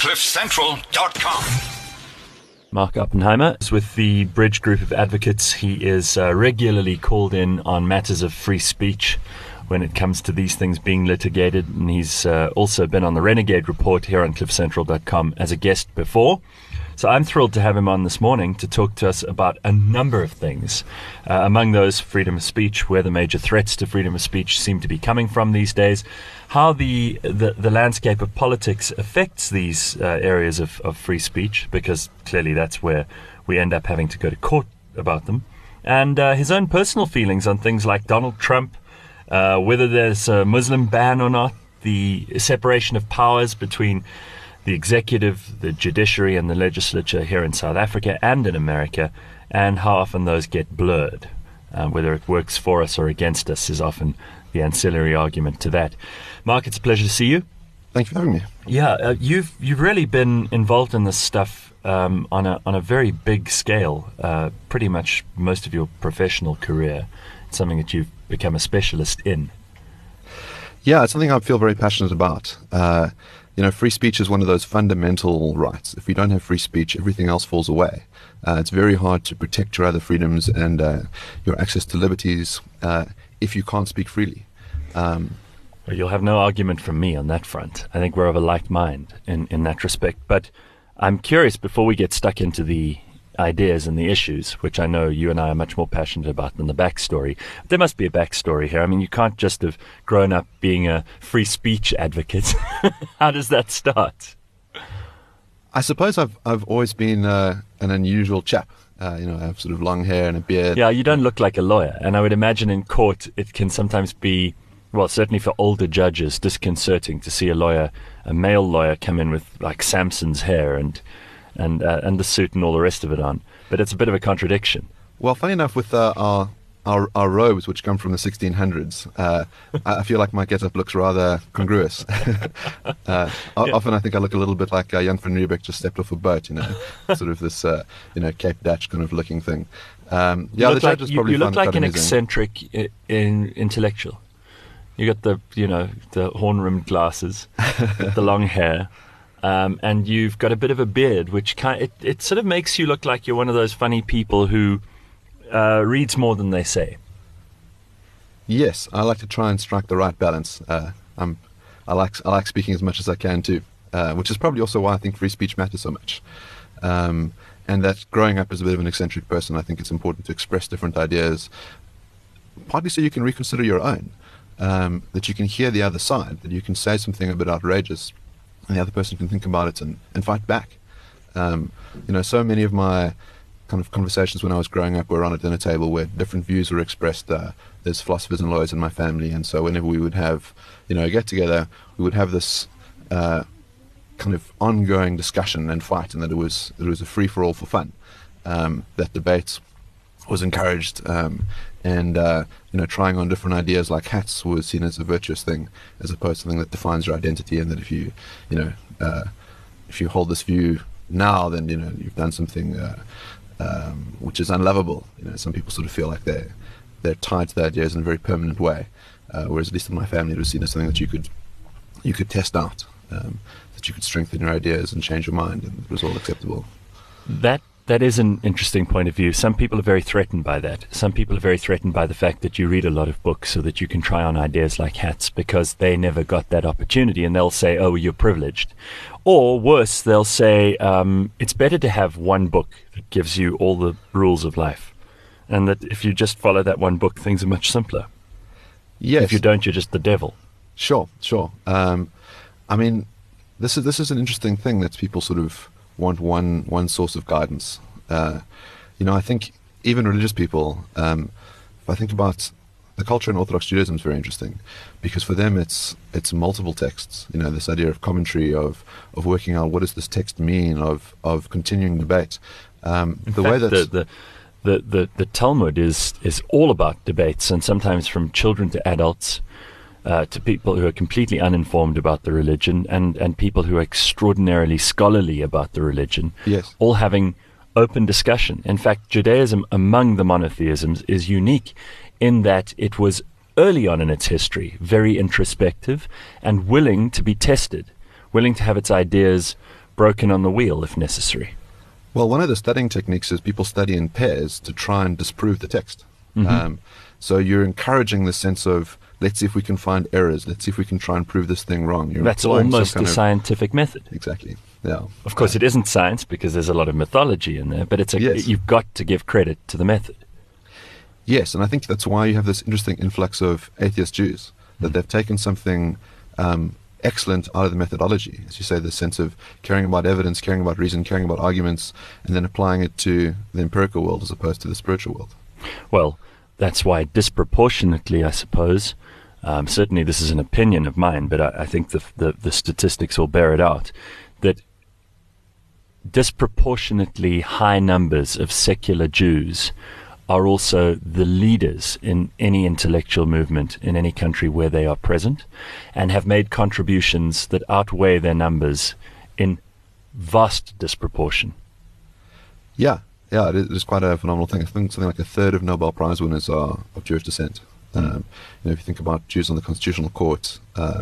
CliffCentral.com. Mark Oppenheimer is with the Bridge Group of Advocates. He is regularly called in on matters of free speech when it comes to these things being litigated, and he's also been on the Renegade Report here on CliffCentral.com as a guest before. So I'm thrilled to have him on this morning to talk to us about a number of things. Among those, freedom of speech, where the major threats to freedom of speech seem to be coming from these days, how the landscape of politics affects these areas of free speech, because clearly that's where we end up having to go to court about them, and his own personal feelings on things like Donald Trump, whether there's a Muslim ban or not, the separation of powers between the executive, the judiciary, and the legislature here in South Africa and in America, and how often those get blurred. Whether it works for us or against us is often the ancillary argument to that. Mark, it's a pleasure to see you. Thank you for having me. Yeah, you've really been involved in this stuff on a very big scale, pretty much most of your professional career. It's something that you've become a specialist in. Yeah, it's something I feel very passionate about. Free speech is one of those fundamental rights. If we don't have free speech, everything else falls away. It's very hard to protect your other freedoms and your access to liberties if you can't speak freely. Well, you'll have no argument from me on that front. I think we're of a like mind in that respect. But I'm curious, before we get stuck into the ideas and the issues, which I know you and I are much more passionate about than the backstory. There must be a backstory here. I mean, you can't just have grown up being a free speech advocate. How does that start? I suppose I've always been an unusual chap. I have sort of long hair and a beard. Yeah, you don't look like a lawyer. And I would imagine in court it can sometimes be, well, certainly for older judges, disconcerting to see a male lawyer come in with like Samson's hair and the suit and all the rest of it on. But it's a bit of a contradiction. Well, funny enough, with our robes, which come from the 1600s, I feel like my get-up looks rather congruous. Often I think I look a little bit like Jan van Riebeeck just stepped off a boat, sort of this, Cape Dutch kind of looking thing. The judges probably you look like an amusing. eccentric intellectual. You got the horn-rimmed glasses, the long hair. And you've got a bit of a beard, which it sort of makes you look like you're one of those funny people who reads more than they say. Yes, I like to try and strike the right balance. I like speaking as much as I can too, which is probably also why I think free speech matters so much. And that growing up as a bit of an eccentric person, I think it's important to express different ideas, partly so you can reconsider your own, that you can hear the other side, that you can say something a bit outrageous, and the other person can think about it and fight back. So many of my kind of conversations when I was growing up were on a dinner table where different views were expressed. There's philosophers and lawyers in my family, and so whenever we would have, a get-together, we would have this kind of ongoing discussion and fight, and that it was a free-for-all for fun. That debate was encouraged, and trying on different ideas like hats was seen as a virtuous thing, as opposed to something that defines your identity, and that if you hold this view now, then you've done something which is unlovable. Some people sort of feel like they're tied to the ideas in a very permanent way, whereas at least in my family it was seen as something that you could test out, that you could strengthen your ideas and change your mind, and it was all acceptable. That is an interesting point of view. Some people are very threatened by that. Some people are very threatened by the fact that you read a lot of books so that you can try on ideas like hats, because they never got that opportunity, and they'll say, oh, you're privileged. Or worse, they'll say, it's better to have one book that gives you all the rules of life, and that if you just follow that one book, things are much simpler. Yes. If you don't, you're just the devil. Sure. This is an interesting thing, that people sort of want one source of guidance. I think even religious people, if I think about the culture in Orthodox Judaism, is very interesting, because for them it's multiple texts. This idea of commentary, of working out what does this text mean, of continuing debate. The Talmud is all about debates, and sometimes from children to adults, to people who are completely uninformed about the religion, and people who are extraordinarily scholarly about the religion, yes, all having open discussion. In fact, Judaism among the monotheisms is unique in that it was early on in its history very introspective and willing to be tested, willing to have its ideas broken on the wheel if necessary. Well, one of the studying techniques is people study in pairs to try and disprove the text. So you're encouraging the sense of, let's see if we can find errors. Let's see if we can try and prove this thing wrong. That's almost a scientific method. Exactly. Yeah. Of course, it isn't science because there's a lot of mythology in there, but you've got to give credit to the method. Yes, and I think that's why you have this interesting influx of atheist Jews, that they've taken something excellent out of the methodology, as you say, the sense of caring about evidence, caring about reason, caring about arguments, and then applying it to the empirical world as opposed to the spiritual world. Well, that's why disproportionately, I suppose, certainly this is an opinion of mine, but I think the statistics will bear it out, that disproportionately high numbers of secular Jews are also the leaders in any intellectual movement in any country where they are present, and have made contributions that outweigh their numbers in vast disproportion. Yeah, it is quite a phenomenal thing. I think something like a third of Nobel Prize winners are of Jewish descent. If you think about Jews on the Constitutional Court,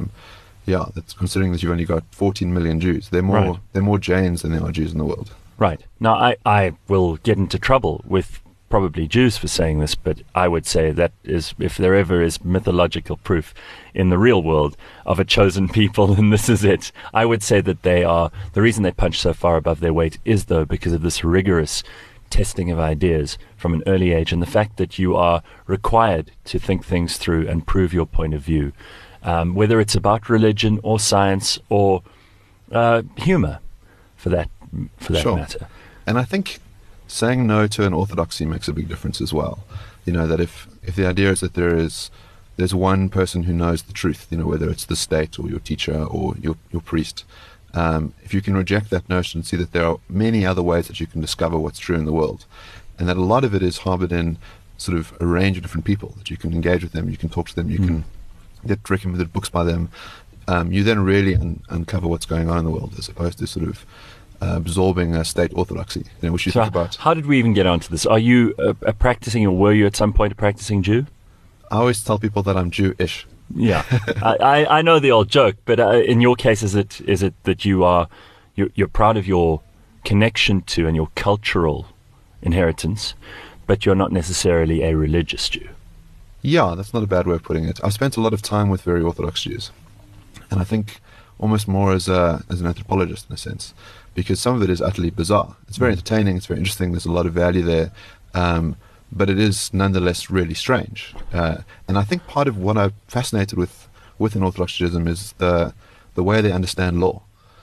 that's considering that you've only got 14 million Jews. They're more Jains than there are Jews in the world. Right. Now, I will get into trouble with probably Jews for saying this, but I would say that is, if there ever is mythological proof in the real world of a chosen people, and this is it, I would say that they are, the reason they punch so far above their weight is, though, because of this rigorous testing of ideas from an early age, and the fact that you are required to think things through and prove your point of view, whether it's about religion or science or humor, for that matter. And I think saying no to an orthodoxy makes a big difference as well. That if the idea is that there's one person who knows the truth, whether it's the state or your teacher or your priest, if you can reject that notion and see that there are many other ways that you can discover what's true in the world, and that a lot of it is harbored in sort of a range of different people, that you can engage with them, you can talk to them, you can get recommended books by them, you then really uncover what's going on in the world, as opposed to sort of absorbing a state orthodoxy, which you think about. How did we even get onto this? Are you a practicing, or were you at some point a practicing Jew? I always tell people that I'm Jewish. Yeah, I know the old joke, but in your case, is it that you're proud of your connection to and your cultural inheritance, but you're not necessarily a religious Jew? Yeah, that's not a bad way of putting it. I've spent a lot of time with very Orthodox Jews, and I think almost more as an anthropologist in a sense, because some of it is utterly bizarre. It's very entertaining, it's very interesting, there's a lot of value there, but it is nonetheless really strange. And I think part of what I'm fascinated with in Orthodox Judaism is the way they understand law.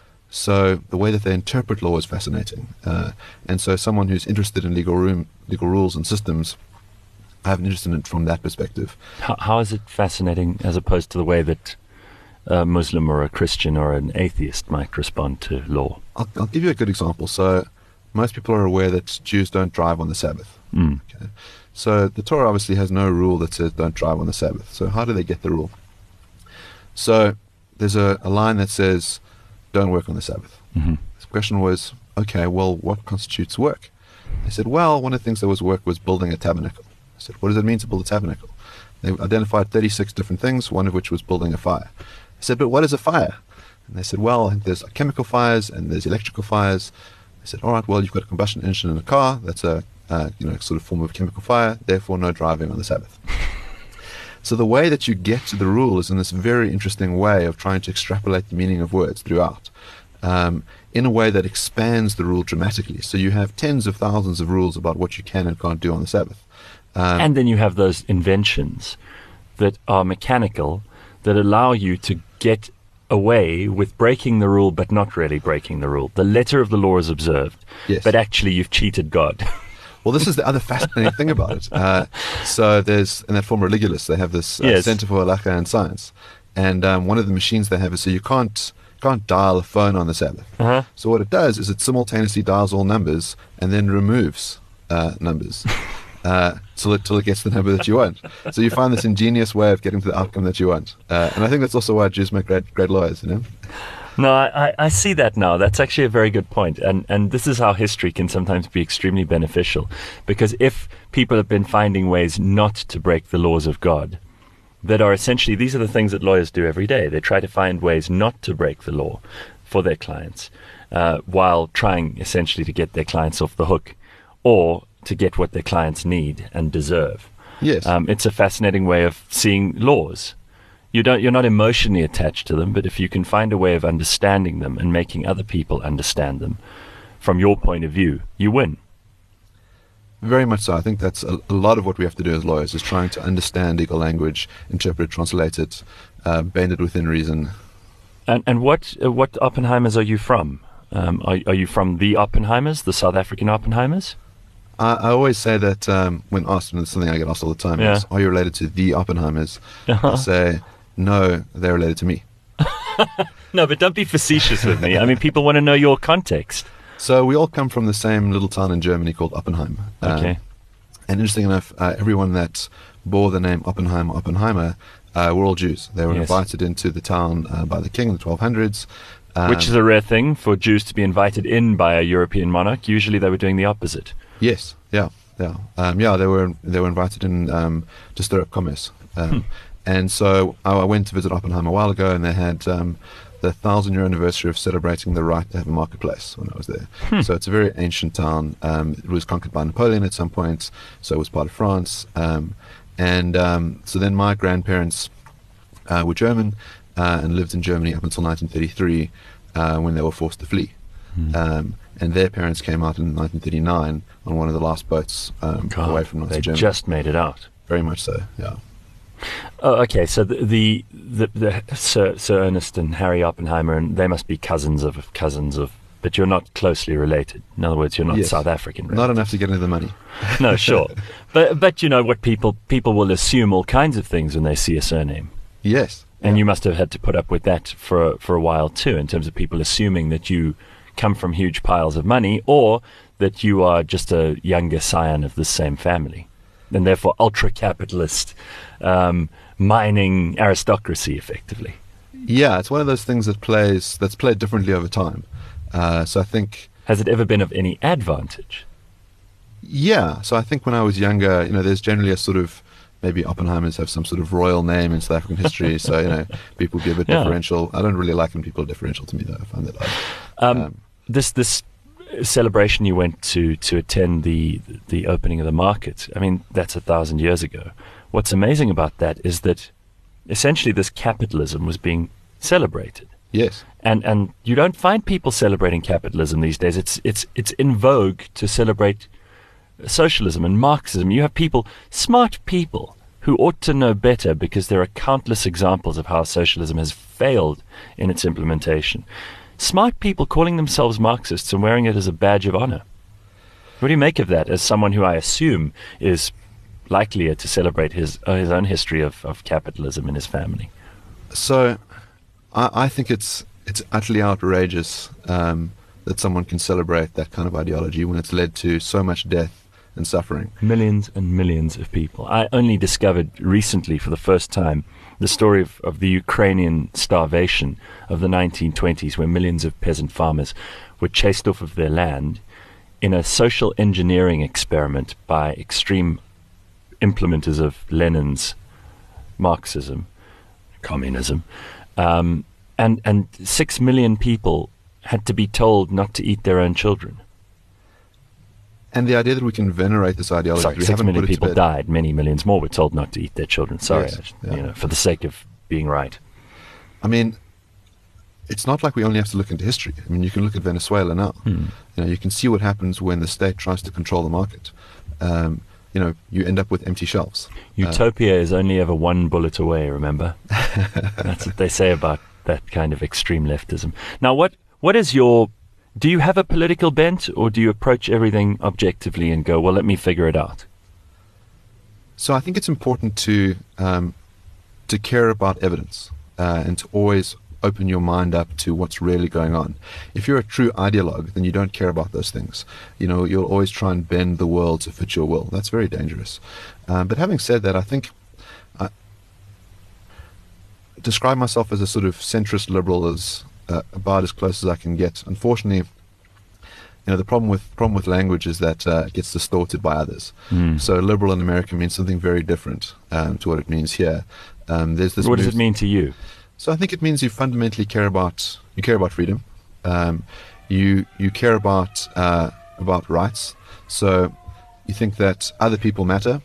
So the way that they interpret law is fascinating. And so someone who's interested in legal rules and systems, I have an interest in it from that perspective. How is it fascinating as opposed to the way that a Muslim or a Christian or an atheist might respond to law? I'll give you a good example. So most people are aware that Jews don't drive on the Sabbath. Okay. So the Torah obviously has no rule that says don't drive on the Sabbath. So how do they get the rule? So there's a line that says don't work on the Sabbath. The question was, okay, well, what constitutes work? They said, well, one of the things that was work was building a tabernacle. I said, what does it mean to build a tabernacle? They identified 36 different things, one of which was building a fire. I said, but what is a fire? And they said, well, I think there's chemical fires and there's electrical fires. I said, all right, well, you've got a combustion engine in a car. That's a sort of form of chemical fire. Therefore, no driving on the Sabbath. So the way that you get to the rule is in this very interesting way of trying to extrapolate the meaning of words throughout, in a way that expands the rule dramatically. So you have tens of thousands of rules about what you can and can't do on the Sabbath. And then you have those inventions that are mechanical that allow you to get away with breaking the rule but not really breaking the rule. The letter of the law is observed, yes, but actually you've cheated God. Well, this is the other fascinating thing about it. So there's, in that form Religulus, they have this Center for Halacha and Science. And one of the machines they have is, so you can't dial a phone on the Sabbath. So what it does is it simultaneously dials all numbers and then removes numbers till it gets the number that you want. So you find this ingenious way of getting to the outcome that you want. And I think that's also why Jews make great lawyers, No, I see that now. That's actually a very good point. And this is how history can sometimes be extremely beneficial. Because if people have been finding ways not to break the laws of God, that are essentially, these are the things that lawyers do every day. They try to find ways not to break the law for their clients. while trying essentially to get their clients off the hook or to get what their clients need and deserve. Yes. It's a fascinating way of seeing laws. You're not emotionally attached to them, but if you can find a way of understanding them and making other people understand them from your point of view, you win. Very much so. I think that's a lot of what we have to do as lawyers, is trying to understand legal language, interpret, translate it, bend it within reason. And what Oppenheimers are you from? Are you from the Oppenheimers, the South African Oppenheimers? I always say that when asked, and it's something I get asked all the time, is, are you related to the Oppenheimers? I say, no, they're related to me. No, but don't be facetious with me. I mean, people want to know your context. So we all come from the same little town in Germany called Oppenheim. Okay. And interesting enough, everyone that bore the name Oppenheimer, were all Jews. They were invited into the town by the king in the 1200s. Which is a rare thing for Jews to be invited in by a European monarch. Usually they were doing the opposite. Yes, yeah. They were invited in to stir up commerce. And so I went to visit Oppenheim a while ago, and they had the 1,000-year anniversary of celebrating the right to have a marketplace when I was there. So it's a very ancient town. It was conquered by Napoleon at some point, so it was part of France. So then my grandparents were German and lived in Germany up until 1933 when they were forced to flee. And their parents came out in 1939 on one of the last boats away from Nazi Germany. They just made it out. Very much so, yeah. Oh, okay. So the Sir Ernest and Harry Oppenheimer, and they must be cousins of, but you're not closely related. In other words, you're not South African related. Not enough to get into the money. No, sure. But you know what, people will assume all kinds of things when they see a surname. Yes. And you must have had to put up with that for a while too, in terms of people assuming that you come from huge piles of money, or that you are just a younger scion of the same family, and therefore ultra-capitalist mining aristocracy, effectively. Yeah, it's one of those things that's played differently over time. So I think... Has it ever been of any advantage? Yeah, so I think when I was younger, there's generally a sort of, maybe Oppenheimers have some sort of royal name in South African history, so, people be a bit differential. I don't really like when people are differential to me, though. I find that odd. This celebration you went to attend the opening of the market, I mean, that's 1,000 years ago. What's amazing about that is that essentially this capitalism was being celebrated. Yes. And you don't find people celebrating capitalism these days. It's in vogue to celebrate socialism and Marxism. You have smart people, who ought to know better, because there are countless examples of how socialism has failed in its implementation. Smart people calling themselves Marxists and wearing it as a badge of honor. What do you make of that, as someone who I assume is likelier to celebrate his own history of capitalism in his family? So I think it's utterly outrageous that someone can celebrate that kind of ideology when it's led to so much death and suffering. Millions and millions of people. I only discovered recently for the first time the story of the Ukrainian starvation of the 1920s, where millions of peasant farmers were chased off of their land in a social engineering experiment by extreme implementers of Lenin's Marxism, communism, and 6 million people had to be told not to eat their own children. And the idea that we can venerate this ideology... Sorry, 6 million people died. Many millions more were told not to eat their children. Sorry, yes, for the sake of being right. I mean, it's not like we only have to look into history. I mean, you can look at Venezuela now. You can see what happens when the state tries to control the market. You end up with empty shelves. Utopia is only ever one bullet away, remember? That's what they say about that kind of extreme leftism. Now, what is your... Do you have a political bent, or do you approach everything objectively and go, well, let me figure it out? So I think it's important to care about evidence and to always open your mind up to what's really going on. If you're a true ideologue, then you don't care about those things. You'll always try and bend the world to fit your will. That's very dangerous. But having said that, I think I describe myself as a sort of centrist liberal as about as close as I can get. Unfortunately, the problem with language is that it gets distorted by others. So liberal in America means something very different to what it means here. There's this. What does it mean to you? So I think it means you fundamentally care about freedom. You care about rights, so you think that other people matter,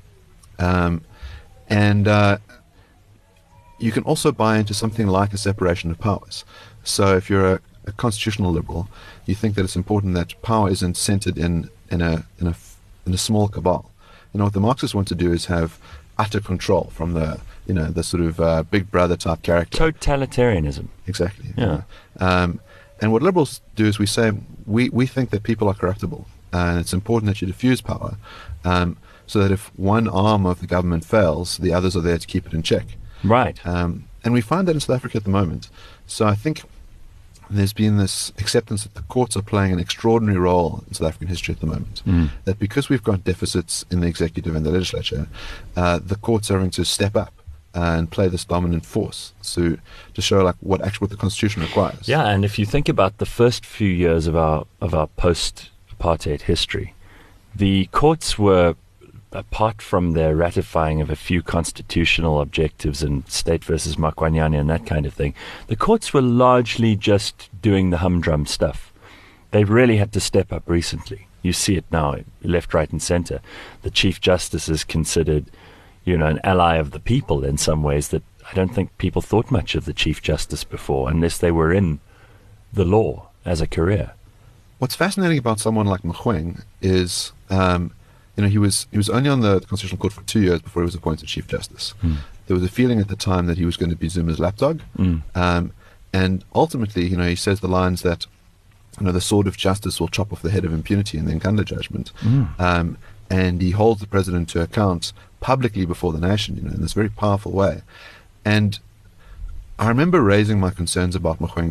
and you can also buy into something like a separation of powers. So if you're a constitutional liberal, you think that it's important that power isn't centered in a small cabal. What the Marxists want to do is have utter control from the sort of Big Brother type character. Totalitarianism. Exactly. Yeah. And what liberals do is we say we think that people are corruptible, and it's important that you diffuse power, so that if one arm of the government fails, the others are there to keep it in check. Right. And we find that in South Africa at the moment. So I think there's been this acceptance that the courts are playing an extraordinary role in South African history at the moment. That because we've got deficits in the executive and the legislature, the courts are having to step up and play this dominant force to show what the Constitution requires. Yeah, and if you think about the first few years of our post-apartheid history, the courts were, apart from their ratifying of a few constitutional objectives and State versus Makwanyane and that kind of thing, the courts were largely just doing the humdrum stuff. They really had to step up recently. You see it now, left, right, and center. The Chief Justice is considered, an ally of the people in some ways that I don't think people thought much of the Chief Justice before, unless they were in the law as a career. What's fascinating about someone like Mogoeng is, he was only on the Constitutional Court for 2 years before he was appointed Chief Justice. There was a feeling at the time that he was going to be Zuma's lapdog, and ultimately, he says the lines that, the sword of justice will chop off the head of impunity in the Nkandla judgment, and he holds the president to account publicly before the nation, in this very powerful way. And I remember raising my concerns about Mogoeng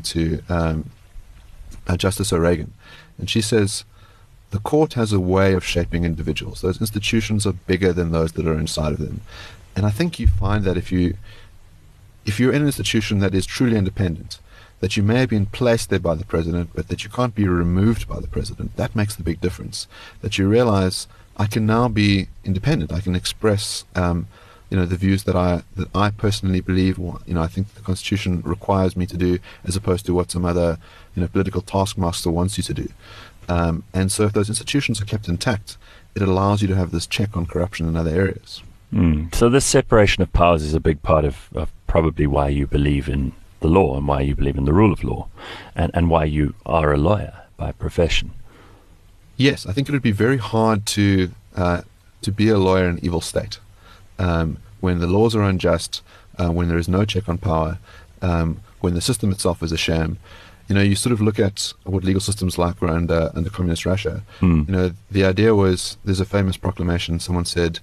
to Justice O'Regan, and she says, the court has a way of shaping individuals. Those institutions are bigger than those that are inside of them. And I think you find that if you're in an institution that is truly independent, that you may have been placed there by the president, but that you can't be removed by the president, that makes the big difference. That you realize, I can now be independent. I can express, the views that I personally believe. I think the Constitution requires me to do, as opposed to what some other, political taskmaster wants you to do. And so, if those institutions are kept intact, it allows you to have this check on corruption in other areas. So, this separation of powers is a big part of probably why you believe in the law and why you believe in the rule of law, and why you are a lawyer by profession. Yes, I think it would be very hard to be a lawyer in an evil state, when the laws are unjust, when there is no check on power, when the system itself is a sham. You sort of look at what legal systems like were under communist Russia. The idea was, there's a famous proclamation. Someone said,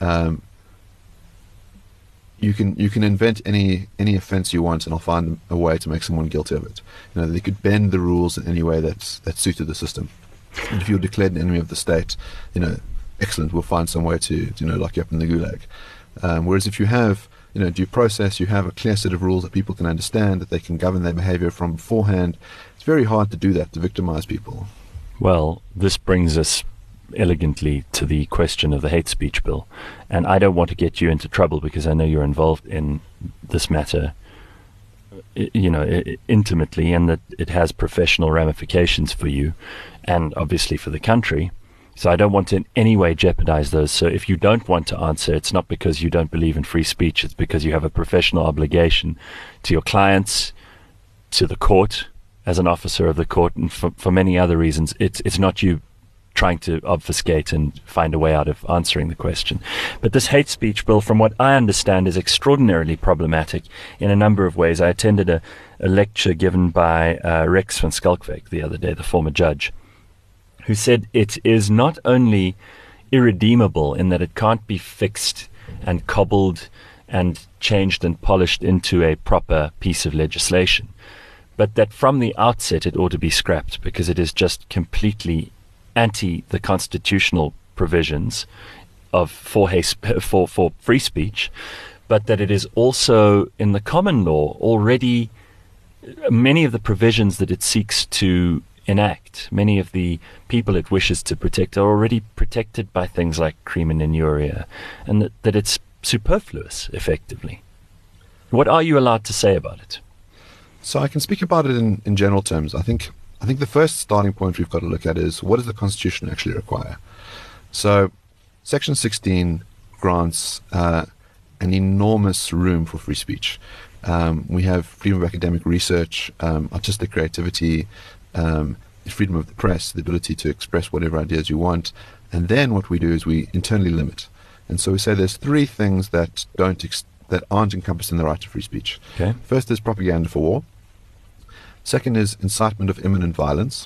you can invent any offense you want, and I'll find a way to make someone guilty of it. They could bend the rules in any way that suited the system. And if you're declared an enemy of the state, excellent, we'll find some way to lock you up in the gulag. Whereas if you have due process, you have a clear set of rules that people can understand, that they can govern their behavior from beforehand. It's very hard to do that, to victimize people. Well, this brings us elegantly to the question of the hate speech bill. And I don't want to get you into trouble, because I know you're involved in this matter, intimately, and that it has professional ramifications for you and obviously for the country. So I don't want to in any way jeopardize those. So if you don't want to answer, it's not because you don't believe in free speech. It's because you have a professional obligation to your clients, to the court, as an officer of the court, and for many other reasons. It's not you trying to obfuscate and find a way out of answering the question. But this hate speech bill, from what I understand, is extraordinarily problematic in a number of ways. I attended a lecture given by Rex van Schalkwyk the other day, the former judge, who said it is not only irredeemable in that it can't be fixed and cobbled and changed and polished into a proper piece of legislation, but that from the outset it ought to be scrapped, because it is just completely anti the constitutional provisions for free speech, but that it is also in the common law already. Many of the provisions that it seeks to enact, many of the people it wishes to protect, are already protected by things like crimen injuria, and that it's superfluous, effectively. What are you allowed to say about it? So I can speak about it in general terms. I think I think the first starting point we've got to look at is, what does the Constitution actually require? So Section 16 grants an enormous room for free speech. We have freedom of academic research, artistic creativity, freedom of the press, the ability to express whatever ideas you want. And then what we do is we internally limit. And so we say there's three things that that aren't encompassed in the right to free speech. Okay. First is propaganda for war. Second is incitement of imminent violence.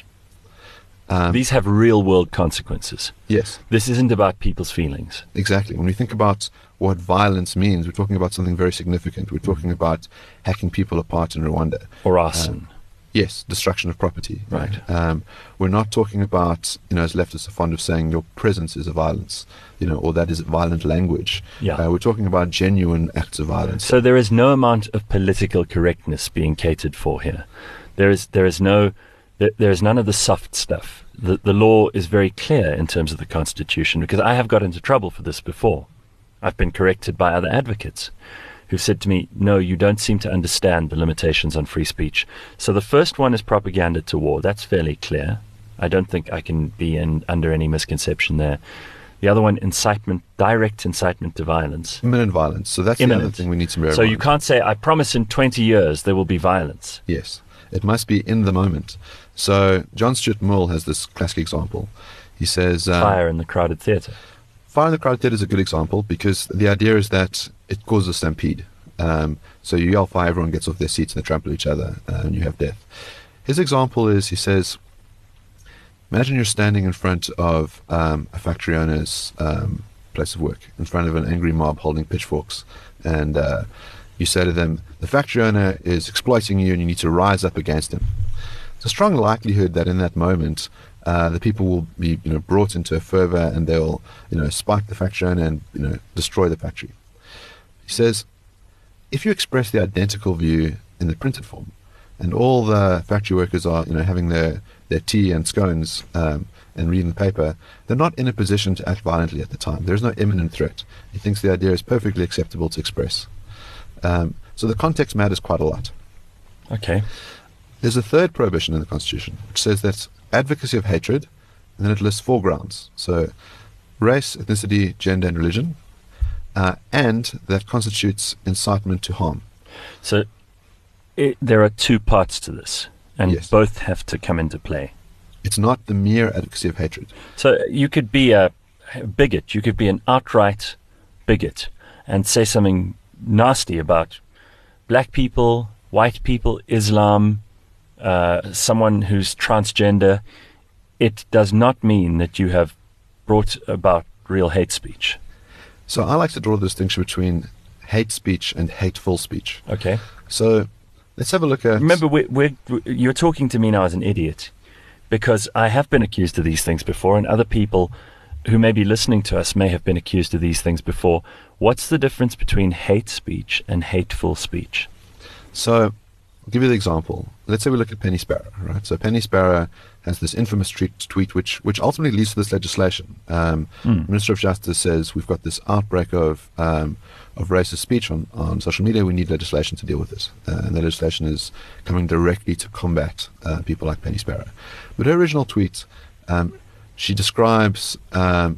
These have real-world consequences. Yes, This isn't about people's feelings. exactly. When we think about what violence means, we're talking about something very significant. We're talking about hacking people apart in Rwanda. Or arson. Yes, destruction of property. Right. We're not talking about, as leftists are fond of saying, your presence is a violence, or that is violent language. Yeah. We're talking about genuine acts of violence. So there is no amount of political correctness being catered for here. There is none of the soft stuff. The law is very clear in terms of the Constitution, because I have got into trouble for this before. I've been corrected by other advocates who've said to me, no, you don't seem to understand the limitations on free speech. So the first one is propaganda to war. That's fairly clear. I don't think I can be under any misconception there. The other one, direct incitement to violence. Imminent violence. So that's the other thing we need to bear in So mind. you can't say, I promise in 20 years there will be violence. Yes, it must be in the moment. So John Stuart Mill has this classic example. He says... Fire in the crowded theatre. Fire in the crowded theatre is a good example, because the idea is that it causes a stampede. So you yell fire, everyone gets off their seats and they trample each other, and you have death. His example is, he says, imagine you're standing in front of a factory owner's place of work, in front of an angry mob holding pitchforks, and you say to them, the factory owner is exploiting you and you need to rise up against him. There's a strong likelihood that in that moment the people will be brought into a fervor, and they'll spike the factory owner and destroy the factory. He says, if you express the identical view in the printed form, and all the factory workers are having their tea and scones and reading the paper, they're not in a position to act violently at the time. There's no imminent threat. He thinks the idea is perfectly acceptable to express. So the context matters quite a lot. Okay. There's a third prohibition in the Constitution, which says that advocacy of hatred, and then it lists 4 grounds. So race, ethnicity, gender, and religion, and that constitutes incitement to harm. So there are 2 parts to this, and Yes. both have to come into play. It's not the mere advocacy of hatred. So you could be a bigot, you could be an outright bigot, and say something nasty about black people, white people, Islam, someone who's transgender. It does not mean that you have brought about real hate speech. So I like to draw the distinction between hate speech and hateful speech. Okay. So let's have a look at... Remember, you're talking to me now as an idiot, because I have been accused of these things before, and other people who may be listening to us may have been accused of these things before. What's the difference between hate speech and hateful speech? So I'll give you the example. Let's say we look at Penny Sparrow, right? So Penny Sparrow has this infamous tweet which ultimately leads to this legislation. Minister of Justice says we've got this outbreak of racist speech on social media. We need legislation to deal with this. And the legislation is coming directly to combat people like Penny Sparrow. But her original tweet, she describes a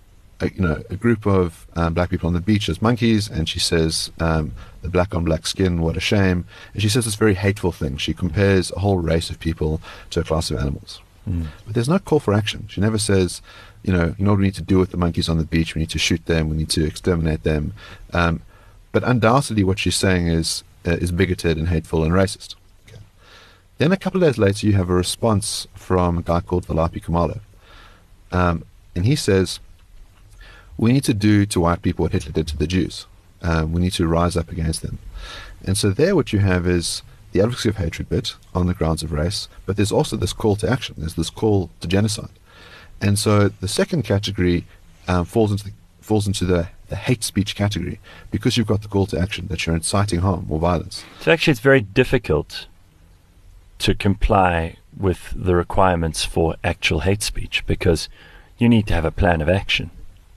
group of black people on the beach as monkeys, and she says the black on black skin, what a shame. And she says this very hateful thing. She compares a whole race of people to a class of animals. But there's no call for action. She never says, you know what we need to do with the monkeys on the beach. We need to shoot them. We need to exterminate them. But undoubtedly what she's saying is bigoted and hateful and racist. Okay. Then a couple of days later you have a response from a guy called Valapi Kumalo. And he says, we need to do to white people what Hitler did to the Jews. We need to rise up against them. And so there what you have is the advocacy of hatred bit on the grounds of race, but there's also this call to action. There's this call to genocide. And so the second category falls into the hate speech category, because you've got the call to action that you're inciting harm or violence. So actually it's very difficult to comply with the requirements for actual hate speech, because you need to have a plan of action.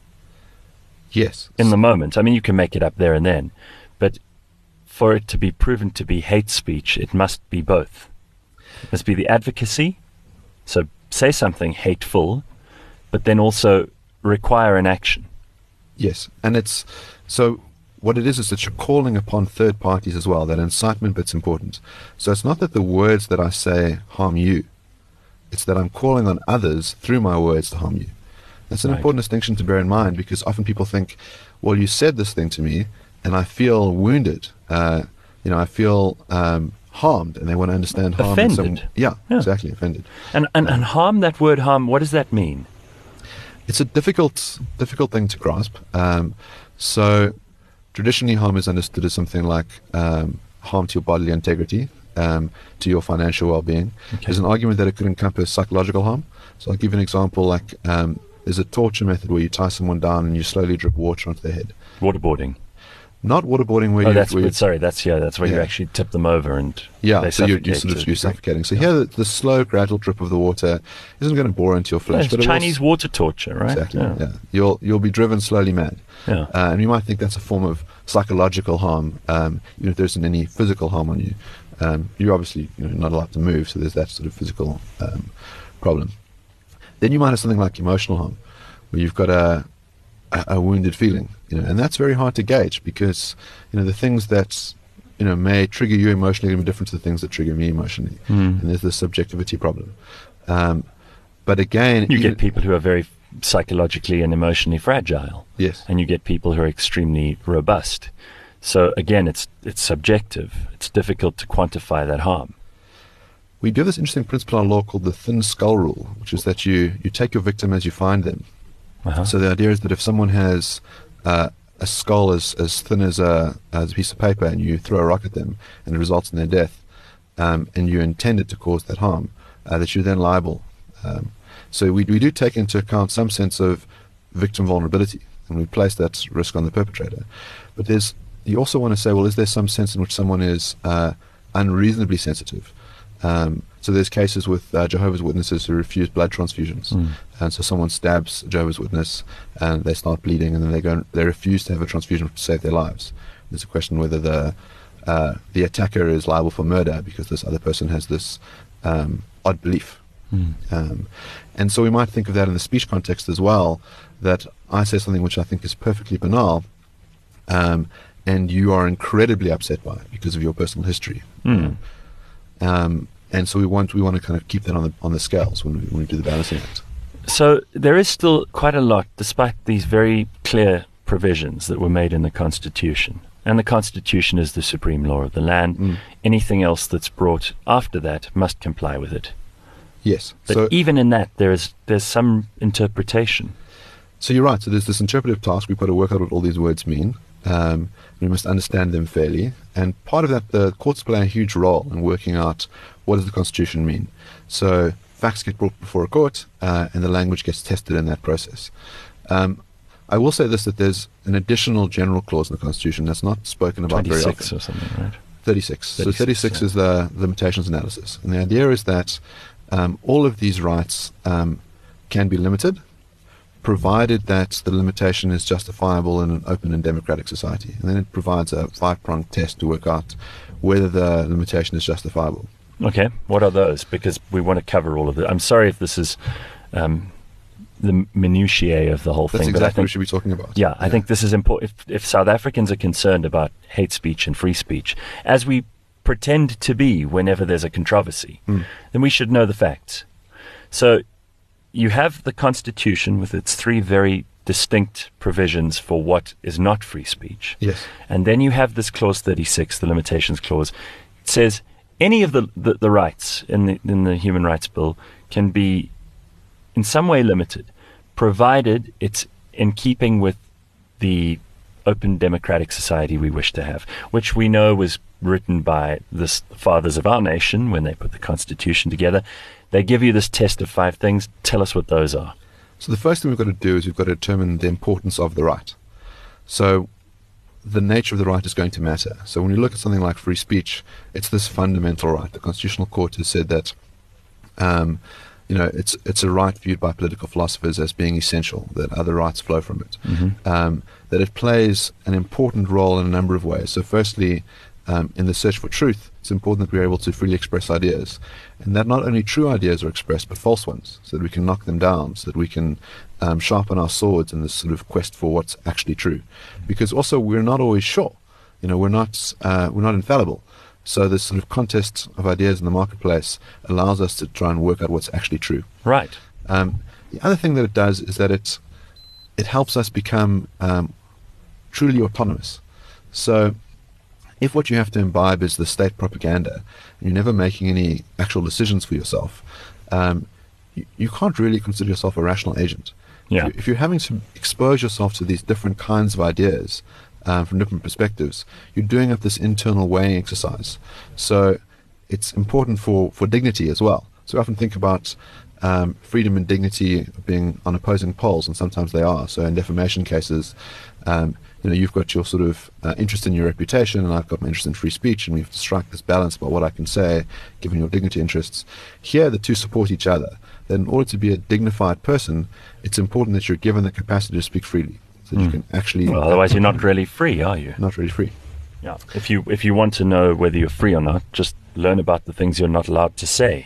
Yes. In the moment. I mean, you can make it up there and then, but for it to be proven to be hate speech, it must be both. It must be the advocacy So say something hateful, but then also require an action. Yes, and it's so what it is that you're calling upon third parties as well. That incitement bit's important. So it's not that the words that I say harm you. It's that I'm calling on others through my words to harm you. That's an important distinction to bear in mind, because often people think, well, you said this thing to me and I feel wounded. I feel harmed, and they want to understand harm. Offended. Yeah, exactly, offended. And harm, that word harm, what does that mean? It's a difficult thing to grasp. So traditionally, harm is understood as something like harm to your bodily integrity, to your financial well-being. Okay. There's an argument that it could encompass psychological harm. So I'll give you an example. Like there's a torture method where you tie someone down and you slowly drip water onto their head. Waterboarding. Not waterboarding where that's where you actually tip them over and so you're suffocating. So here the slow gradual drip of the water isn't going to bore into your flesh. It's Chinese water torture, right? Exactly. Yeah. You'll be driven slowly mad. Yeah. And you might think that's a form of psychological harm, even if there isn't any physical harm on you. You're obviously not allowed to move, so there's that sort of physical problem. Then you might have something like emotional harm, where you've got a wounded feeling, and that's very hard to gauge, because the things that may trigger you emotionally are going to be different to the things that trigger me emotionally, and there's the subjectivity problem. But again, you get people who are very psychologically and emotionally fragile, yes, and you get people who are extremely robust. So again, it's subjective. It's difficult to quantify that harm. We do this interesting principle in law called the thin skull rule, which is that you take your victim as you find them. Uh-huh. So the idea is that if someone has a skull as thin as a piece of paper, and you throw a rock at them and it results in their death, and you intended to cause that harm, that you're then liable. So we do take into account some sense of victim vulnerability, and we place that risk on the perpetrator. But you also want to say, well, is there some sense in which someone is unreasonably sensitive? So there's cases with Jehovah's Witnesses who refuse blood transfusions, and so someone stabs a Jehovah's Witness and they start bleeding, and then they refuse to have a transfusion to save their lives. There's a question whether the attacker is liable for murder because this other person has this odd belief. And so we might think of that in the speech context as well, that I say something which I think is perfectly banal, and you are incredibly upset by it because of your personal history. And so we want to kind of keep that on the scales when we do the balancing act. So there is still quite a lot, despite these very clear provisions that were made in the Constitution. And the Constitution is the supreme law of the land. Anything else that's brought after that must comply with it. Yes. But so even in that, there's some interpretation. So you're right. So there's this interpretive task. We've got to work out what all these words mean. We must understand them fairly. And part of that, the courts play a huge role in working out what does the Constitution mean. So facts get brought before a court, and the language gets tested in that process. I will say this, that there's an additional general clause in the Constitution that's not spoken about very often. 26 or something, right? 36. So 36 is the limitations analysis. And the idea is that all of these rights can be limited, provided that the limitation is justifiable in an open and democratic society. And then it provides a 5-pronged test to work out whether the limitation is justifiable. Okay, what are those? Because we want to cover all of it. I'm sorry if this is the minutiae of the whole thing. That's exactly but I think what we should be talking about. Yeah, I think this is important. If South Africans are concerned about hate speech and free speech, as we pretend to be whenever there's a controversy, then we should know the facts. So you have the Constitution with its 3 very distinct provisions for what is not free speech. Yes. And then you have this clause 36, the limitations clause. It says any of the rights in the Human Rights Bill can be in some way limited, provided it's in keeping with the open democratic society we wish to have, which we know was written by the fathers of our nation when they put the Constitution together. They give you this test of 5 things. Tell us what those are. So the first thing we've got to do is we've got to determine the importance of the right. So the nature of the right is going to matter. So when you look at something like free speech, it's this fundamental right. The Constitutional Court has said that it's a right viewed by political philosophers as being essential, that other rights flow from it, that it plays an important role in a number of ways. So firstly, in the search for truth, it's important that we're able to freely express ideas, and that not only true ideas are expressed, but false ones, so that we can knock them down, so that we can sharpen our swords in this sort of quest for what's actually true. Because also we're not always sure. We're not infallible. So this sort of contest of ideas in the marketplace allows us to try and work out what's actually true. Right. The other thing that it does is that it helps us become truly autonomous. So if what you have to imbibe is the state propaganda, and you're never making any actual decisions for yourself, you can't really consider yourself a rational agent. Yeah. If you're having to expose yourself to these different kinds of ideas from different perspectives, you're doing up this internal weighing exercise. So it's important for dignity as well. So we often think about freedom and dignity being on opposing poles, and sometimes they are. So in defamation cases, you've got your sort of interest in your reputation, and I've got my interest in free speech, and we have to strike this balance about what I can say, given your dignity interests. Here, the two support each other. Then in order to be a dignified person, it's important that you're given the capacity to speak freely, so that you can actually... Well, otherwise you're not really free, are you? Not really free. Yeah. If you want to know whether you're free or not, just learn about the things you're not allowed to say.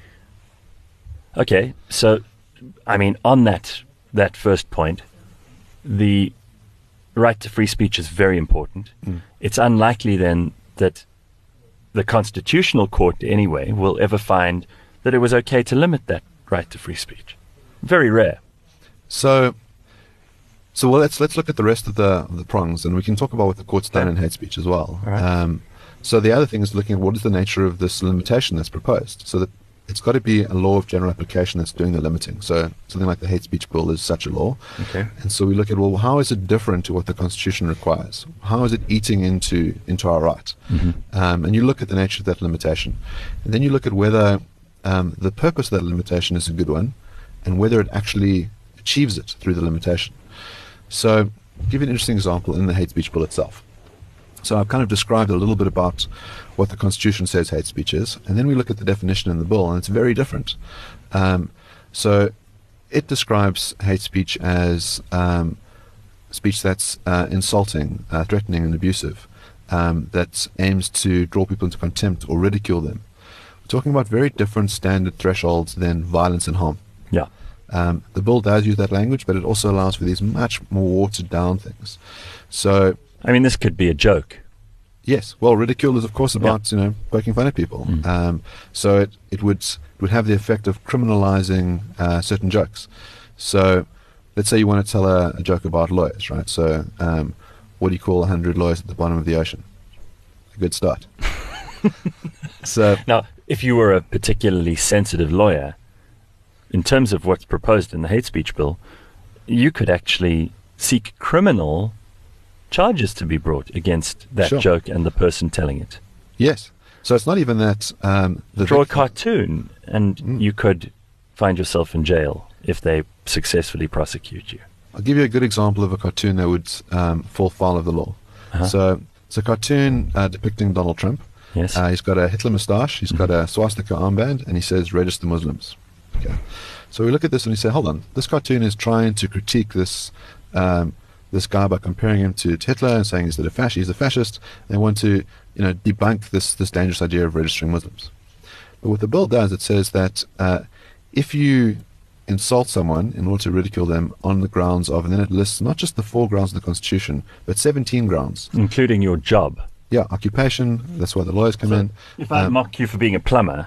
Okay, so, I mean, on that first point, the right to free speech is very important. It's unlikely then that the Constitutional Court anyway will ever find that it was okay to limit that right to free speech. Very rare. So well, let's look at the rest of the prongs, and we can talk about what the court's done in hate speech as well. Right. So the other thing is looking at what is the nature of this limitation that's proposed. So that it's got to be a law of general application that's doing the limiting. So something like the hate speech bill is such a law. Okay. And so we look at, well, how is it different to what the Constitution requires? How is it eating into our right? And you look at the nature of that limitation. And then you look at whether the purpose of that limitation is a good one, and whether it actually achieves it through the limitation. So I'll give you an interesting example in the hate speech bill itself. So I've kind of described a little bit about what the Constitution says hate speech is, and then we look at the definition in the bill, and it's very different. So it describes hate speech as speech that's insulting, threatening, and abusive, that aims to draw people into contempt or ridicule them. We're talking about very different standard thresholds than violence and harm. Yeah. The bill does use that language, but it also allows for these much more watered down things. So, I mean, this could be a joke. yes, well, ridicule is of course about poking fun at people. So it would have the effect of criminalizing certain jokes. So let's say you want to tell a joke about lawyers, right? So what do you call 100 lawyers at the bottom of the ocean? A good start. So Now, if you were a particularly sensitive lawyer, in terms of what's proposed in the hate speech bill, you could actually seek criminal charges to be brought against that Sure. joke and the person telling it. yes, so it's not even that Draw a cartoon, and you could find yourself in jail if they successfully prosecute you. I'll give you a good example of a cartoon that would fall foul of the law. So it's a cartoon depicting Donald Trump. Yes. He's got a Hitler moustache, he's got a swastika armband, and he says, "Register Muslims." Okay. So we look at this and we say, hold on, this cartoon is trying to critique this guy by comparing him to Hitler and saying he's a fascist. They want to, debunk this dangerous idea of registering Muslims. But what the bill does, it says that if you insult someone in order to ridicule them on the grounds of, and then it lists not just the 4 grounds of the Constitution, but 17 grounds. Including your job. Yeah, occupation, that's why the lawyers come in. If I mock you for being a plumber,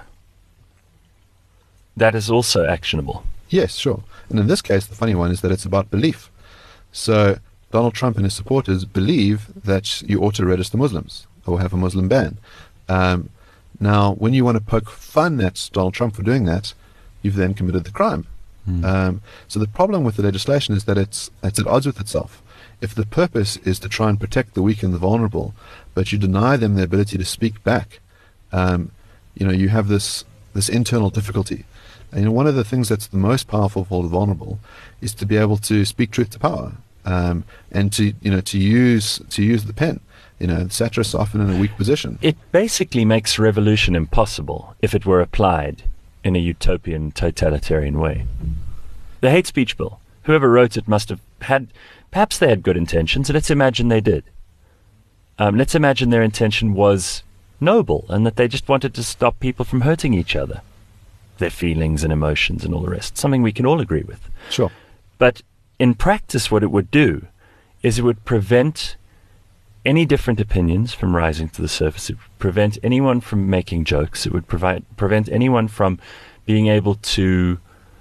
that is also actionable. Yes, sure. And in this case, the funny one is that it's about belief. So Donald Trump and his supporters believe that you ought to register Muslims or have a Muslim ban. Now, when you want to poke fun at Donald Trump for doing that, you've then committed the crime. So the problem with the legislation is that it's at odds with itself. If the purpose is to try and protect the weak and the vulnerable, but you deny them the ability to speak back, you have this internal difficulty. And one of the things that's the most powerful for the vulnerable is to be able to speak truth to power, and to use the pen. Satirists are often in a weak position. It basically makes revolution impossible if it were applied in a utopian, totalitarian way. The hate speech bill, whoever wrote it must have had, perhaps they had good intentions, let's imagine they did. let's imagine their intention was noble and that they just wanted to stop people from hurting each other, their feelings and emotions and all the rest, something we can all agree with. Sure. But in practice, what it would do is it would prevent any different opinions from rising to the surface. It would prevent anyone from making jokes. It would prevent anyone from being able to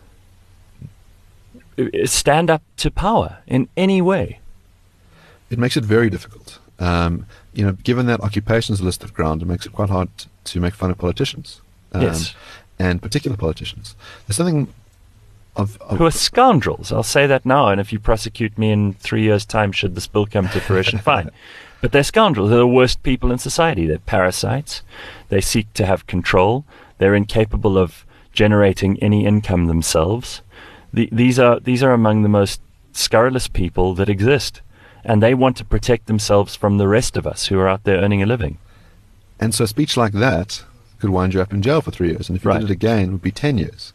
stand up to power in any way. It makes it very difficult. Given that occupation's a list of ground, it makes it quite hard to make fun of politicians. Yes. And particular politicians. There's something of who are scoundrels. I'll say that now, and if you prosecute me in 3 years' time, should this bill come to fruition, fine. But they're scoundrels. They're the worst people in society. They're parasites. They seek to have control. They're incapable of generating any income themselves. These are among the most scurrilous people that exist, and they want to protect themselves from the rest of us who are out there earning a living. And so speech like that could wind you up in jail for 3 years, and if you did it again, it would be 10 years.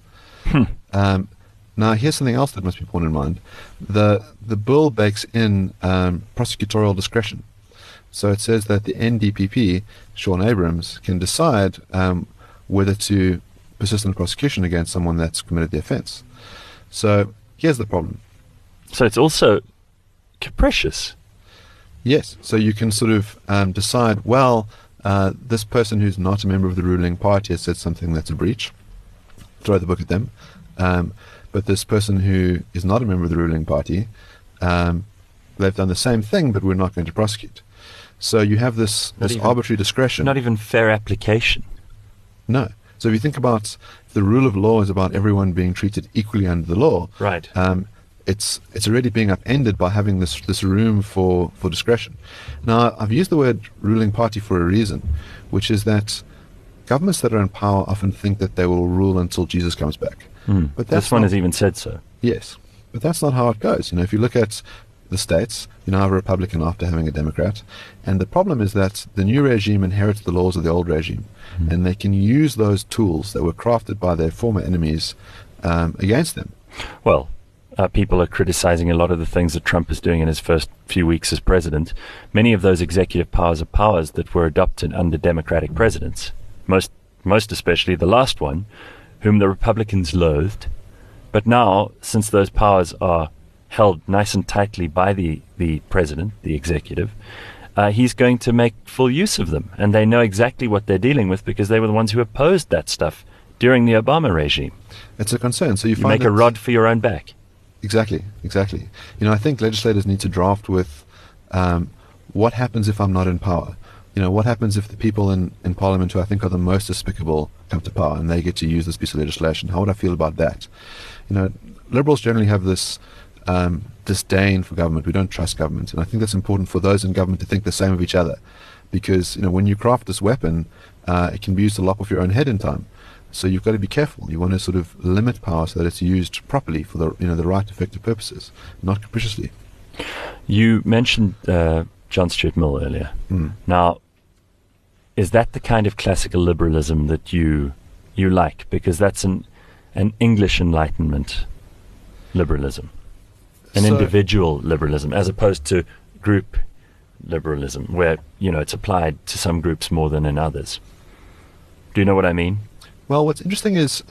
Now, here's something else that must be borne in mind. The bill bakes in prosecutorial discretion. So it says that the NDPP, Sean Abrams, can decide whether to persist in prosecution against someone that's committed the offence. So here's the problem. So it's also capricious. Yes. So you can sort of decide, well, this person who's not a member of the ruling party has said something that's a breach. Throw the book at them. But this person who is not a member of the ruling party, they've done the same thing, but we're not going to prosecute. So you have this arbitrary discretion. Not even fair application. No. So if you think about the rule of law is about everyone being treated equally under the law. Right. It's already being upended by having this room for discretion. Now, I've used the word ruling party for a reason, which is that governments that are in power often think that they will rule until Jesus comes back. But this one has even said so. Yes, but that's not how it goes. If you look at the states, you now have a Republican after having a Democrat, and the problem is that the new regime inherits the laws of the old regime, and they can use those tools that were crafted by their former enemies against them. Well, people are criticizing a lot of the things that Trump is doing in his first few weeks as president. Many of those executive powers are powers that were adopted under Democratic presidents, most especially the last one, whom the Republicans loathed. But now, since those powers are held nice and tightly by the president, the executive, he's going to make full use of them. And they know exactly what they're dealing with because they were the ones who opposed that stuff during the Obama regime. It's a concern. So you make a rod for your own back. Exactly. I think legislators need to draft with what happens if I'm not in power? What happens if the people in Parliament who I think are the most despicable come to power and they get to use this piece of legislation? How would I feel about that? Liberals generally have this disdain for government. We don't trust government. And I think that's important for those in government to think the same of each other. Because, when you craft this weapon, it can be used to lop off your own head in time. So you've got to be careful. You want to sort of limit power so that it's used properly for the right effective purposes, not capriciously. You mentioned John Stuart Mill earlier. Now, is that the kind of classical liberalism that you like? Because that's an English Enlightenment liberalism, an individual liberalism, as opposed to group liberalism, where it's applied to some groups more than in others. Do you know what I mean? Well, what's interesting is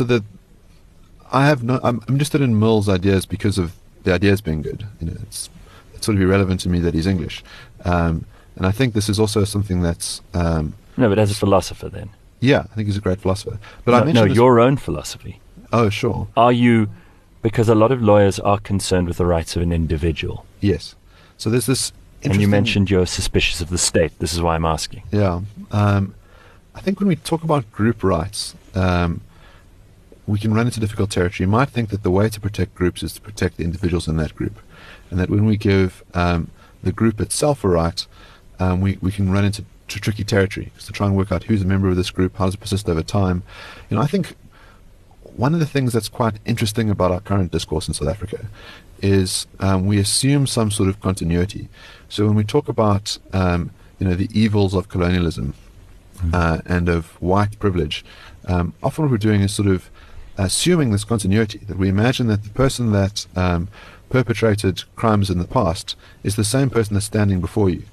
I'm interested in Mill's ideas because of the ideas being good. It's sort of irrelevant to me that he's English. And I think this is also something that's... no, but as a philosopher then. Yeah, I think he's a great philosopher. But your own philosophy. Oh, sure. Are you... Because a lot of lawyers are concerned with the rights of an individual. Yes. So there's this interesting... And you mentioned you're suspicious of the state. This is why I'm asking. Yeah. I think when we talk about group rights, we can run into difficult territory. You might think that the way to protect groups is to protect the individuals in that group. And that when we give the group itself a right, we can run into tricky territory to try and work out who's a member of this group, how does it persist over time. I think one of the things that's quite interesting about our current discourse in South Africa is we assume some sort of continuity. So when we talk about the evils of colonialism and of white privilege, often what we're doing is sort of assuming this continuity, that we imagine that the person that perpetrated crimes in the past is the same person that's standing before you.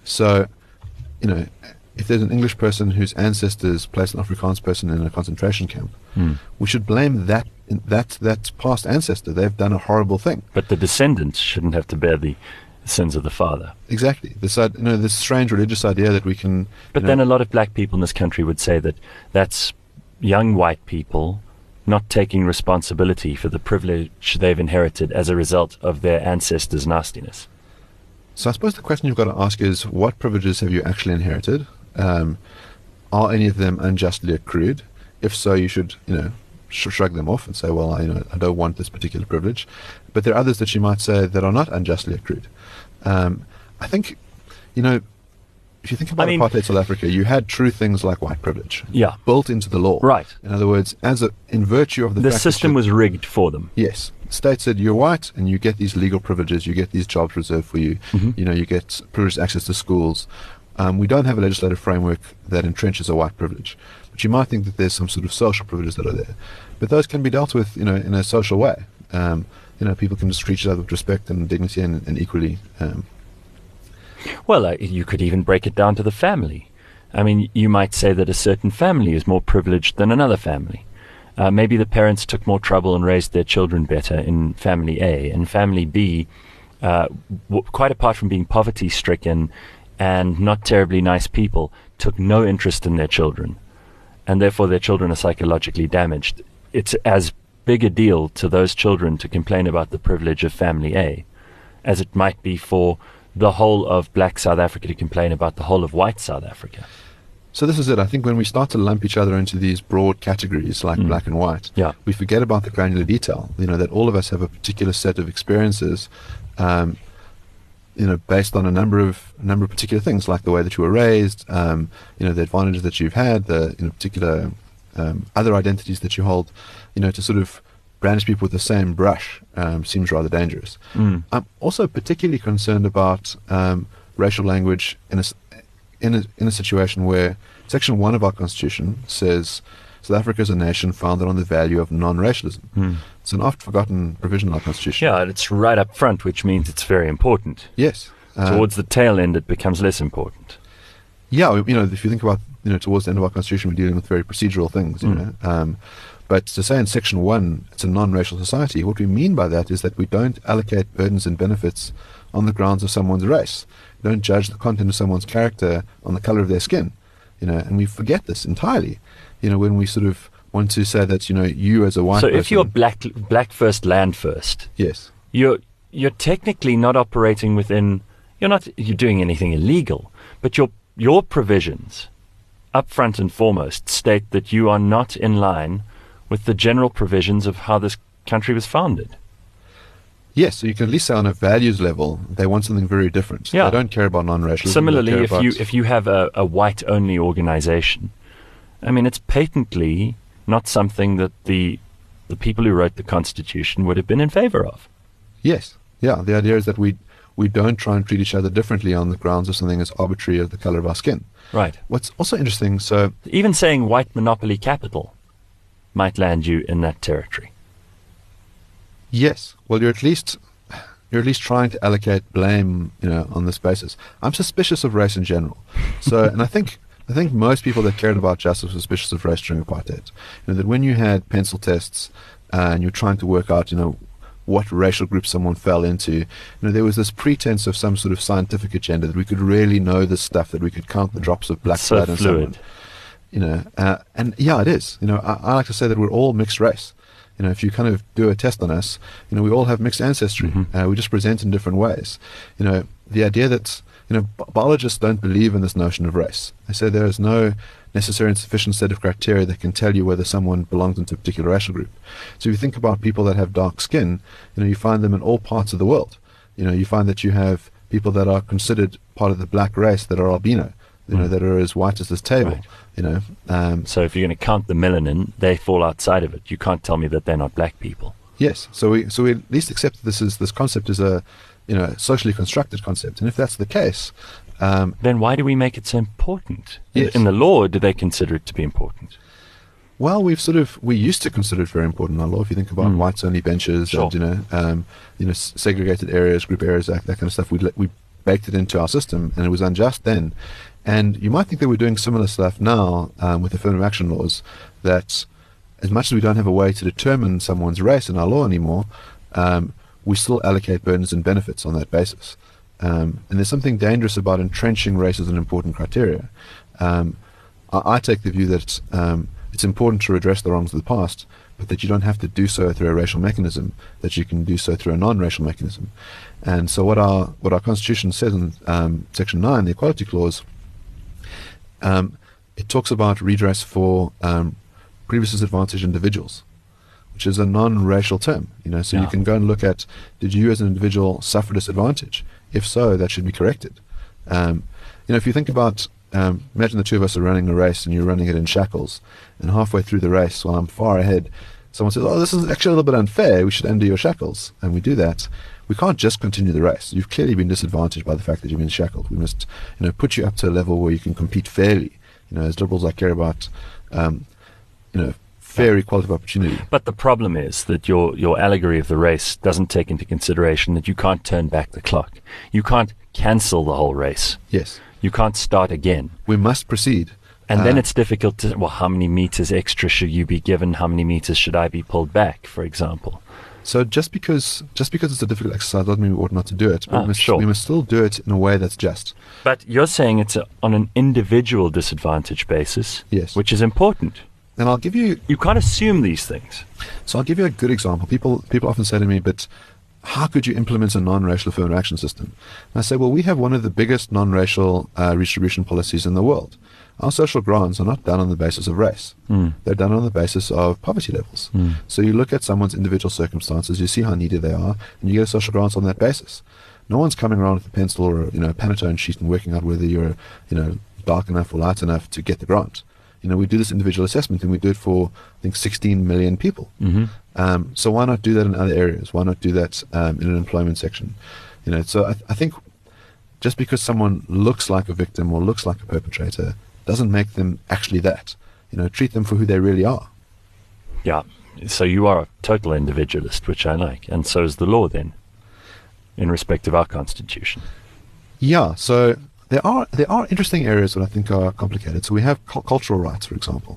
So, you know, if there's an English person whose ancestors placed an Afrikaans person in a concentration camp, we should blame that past ancestor. They've done a horrible thing. But the descendants shouldn't have to bear the sins of the father. Exactly. This strange religious idea that we can. But then a lot of black people in this country would say that that's young white people not taking responsibility for the privilege they've inherited as a result of their ancestors' nastiness. So I suppose the question you've got to ask is, what privileges have you actually inherited? Are any of them unjustly accrued? If so, you should, shrug them off and say, well, I don't want this particular privilege. But there are others that you might say that are not unjustly accrued. I think, if you think about apartheid South Africa, you had true things like white privilege built into the law. Right. In other words, in virtue of the fact system was rigged for them. Yes. The state said you're white and you get these legal privileges, you get these jobs reserved for you, you get privileged access to schools. We don't have a legislative framework that entrenches a white privilege. But you might think that there's some sort of social privileges that are there. But those can be dealt with, in a social way. People can just treat each other with respect and dignity and equally. Well, you could even break it down to the family. I mean, you might say that a certain family is more privileged than another family. Maybe the parents took more trouble and raised their children better in family A. And family B, quite apart from being poverty-stricken and not terribly nice people, took no interest in their children. And therefore their children are psychologically damaged. It's as big a deal to those children to complain about the privilege of family A as it might be for the whole of black South Africa to complain about the whole of white South Africa. So this is it. I think when we start to lump each other into these broad categories like black and white, we forget about the granular detail, that all of us have a particular set of experiences, based on a number of particular things, like the way that you were raised, the advantages that you've had, the particular other identities that you hold, to sort of brandish people with the same brush seems rather dangerous. I'm also particularly concerned about racial language in a situation where Section 1 of our Constitution says South Africa is a nation founded on the value of non-racialism. It's an oft-forgotten provision in our Constitution. Yeah, it's right up front, which means it's very important. Yes. Towards the tail end, it becomes less important. Yeah, if you think about, towards the end of our Constitution, we're dealing with very procedural things, But to say in Section 1 it's a non-racial society, what we mean by that is that we don't allocate burdens and benefits on the grounds of someone's race. We don't judge the content of someone's character on the color of their skin, and we forget this entirely, when we sort of want to say that, you as a white person... So if you're black first, land first... Yes. You're technically not operating within... You're doing anything illegal, but your provisions, up front and foremost, state that you are not in line with the general provisions of how this country was founded. Yes, so you can at least say on a values level, they want something very different. Yeah. They don't care about non-racialism. Similarly, if you have a white-only organization, I mean, it's patently not something that the people who wrote the Constitution would have been in favor of. Yes, yeah. The idea is that we don't try and treat each other differently on the grounds of something as arbitrary as the color of our skin. Right. What's also interesting, so... Even saying white monopoly capital might land you in that territory. Yes. Well, you're at least trying to allocate blame, on this basis. I'm suspicious of race in general. So, and I think most people that cared about justice were suspicious of race during apartheid. That when you had pencil tests and you're trying to work out, what racial group someone fell into, there was this pretense of some sort of scientific agenda that we could really know this stuff, that we could count the drops of black blood in someone. And yeah, it is. I like to say that we're all mixed race. If you kind of do a test on us, we all have mixed ancestry. We just present in different ways. The idea that, biologists don't believe in this notion of race. They say there is no necessary and sufficient set of criteria that can tell you whether someone belongs into a particular racial group. So if you think about people that have dark skin, you find them in all parts of the world. You find that you have people that are considered part of the black race that are albino, that are as white as this table. Right. So if you're going to count the melanin, they fall outside of it. You can't tell me that they're not black people. Yes. So we at least accept that this concept is a socially constructed concept. And if that's the case, then why do we make it so important? Yes. In the law, do they consider it to be important? Well, we used to consider it very important in our law. If you think about whites only benches, Sure. and segregated areas, group areas, that kind of stuff, we baked it into our system, and it was unjust then. And you might think that we're doing similar stuff now with affirmative action laws, that as much as we don't have a way to determine someone's race in our law anymore, we still allocate burdens and benefits on that basis. And there's something dangerous about entrenching race as an important criteria. I take the view that it's important to redress the wrongs of the past, but that you don't have to do so through a racial mechanism, that you can do so through a non-racial mechanism. And so what our Constitution says in Section 9, the Equality Clause, it talks about redress for previously disadvantaged individuals, which is a non-racial term. So you can go and look at, did you as an individual suffer disadvantage? If so, that should be corrected. If you think about, imagine the two of us are running a race and you're running it in shackles, and halfway through the race, while I'm far ahead, someone says, oh, this is actually a little bit unfair, we should undo your shackles. And we do that. We can't just continue the race. You've clearly been disadvantaged by the fact that you've been shackled. We must, put you up to a level where you can compete fairly. As liberals, I care about, fair equality of opportunity. But the problem is that your allegory of the race doesn't take into consideration that you can't turn back the clock. You can't cancel the whole race. Yes. You can't start again. We must proceed. And then it's difficult to, how many meters extra should you be given? How many meters should I be pulled back, for example? So just because it's a difficult exercise doesn't mean we ought not to do it. But we must still do it in a way that's just. But you're saying it's on an individual disadvantage basis, yes, which is important. And I'll give you. You can't assume these things. So I'll give you a good example. People often say to me, but how could you implement a non-racial affirmative action system? And I say, well, we have one of the biggest non-racial redistribution policies in the world. Our social grants are not done on the basis of race. They're done on the basis of poverty levels. So you look at someone's individual circumstances, you see how needy they are, and you get a social grants on that basis. No one's coming around with a pencil or a Pantone sheet and working out whether you're dark enough or light enough to get the grant. We do this individual assessment, and we do it for, I think, 16 million people. So why not do that in other areas? Why not do that in an employment section? So I think just because someone looks like a victim or looks like a perpetrator doesn't make them actually that. Treat them for who they really are. Yeah. So you are a total individualist, which I like, and so is the law then, in respect of our Constitution. Yeah. So there are interesting areas that I think are complicated. So we have cultural rights, for example,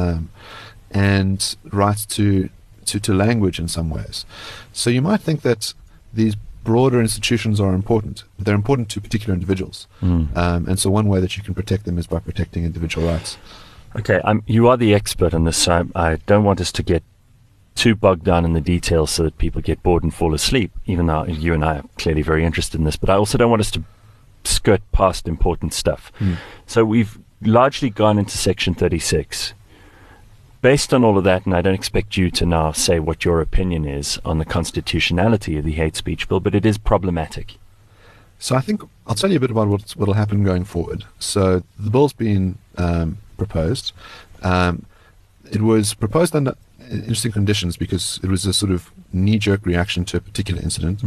and rights to language in some ways. So you might think that these broader institutions are important, but they're important to particular individuals. And so one way that you can protect them is by protecting individual rights. Okay, you are the expert on this, so I don't want us to get too bogged down in the details so that people get bored and fall asleep, even though you and I are clearly very interested in this. But I also don't want us to skirt past important stuff. So we've largely gone into Section 36. Based on all of that, and I don't expect you to now say what your opinion is on the constitutionality of the hate speech bill, but it is problematic. So I think I'll tell you a bit about what will happen going forward. So the bill's been proposed. It was proposed under interesting conditions because it was a sort of knee-jerk reaction to a particular incident.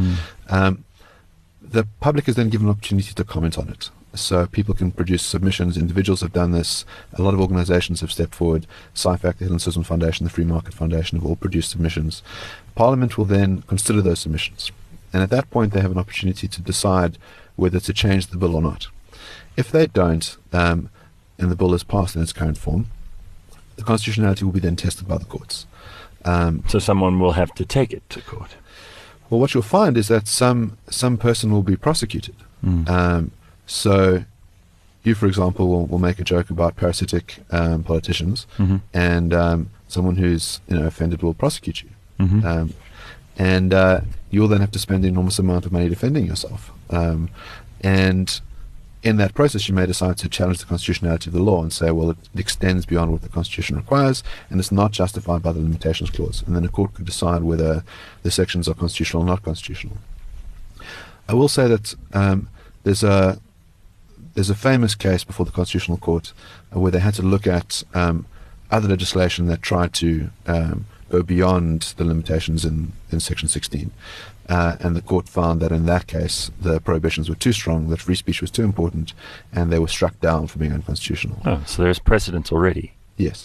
The public is then given an opportunity to comment on it. So people can produce submissions. Individuals have done this. A lot of organizations have stepped forward. SciFact, the Helen Suzman Foundation, the Free Market Foundation have all produced submissions. Parliament will then consider those submissions. And at that point, they have an opportunity to decide whether to change the bill or not. If they don't, and the bill is passed in its current form, the constitutionality will be then tested by the courts. So someone will have to take it to court. Well, what you'll find is that some person will be prosecuted. So you, for example, will make a joke about parasitic politicians, and someone who's offended will prosecute you. And you'll then have to spend an enormous amount of money defending yourself. And in that process, you may decide to challenge the constitutionality of the law and say, well, it extends beyond what the Constitution requires, and it's not justified by the limitations clause. And then a court could decide whether the sections are constitutional or not constitutional. I will say that there's a famous case before the Constitutional Court where they had to look at other legislation that tried to go beyond the limitations in Section 16. And the court found that in that case, the prohibitions were too strong, that free speech was too important, and they were struck down for being unconstitutional. Oh, so there's precedent already. Yes.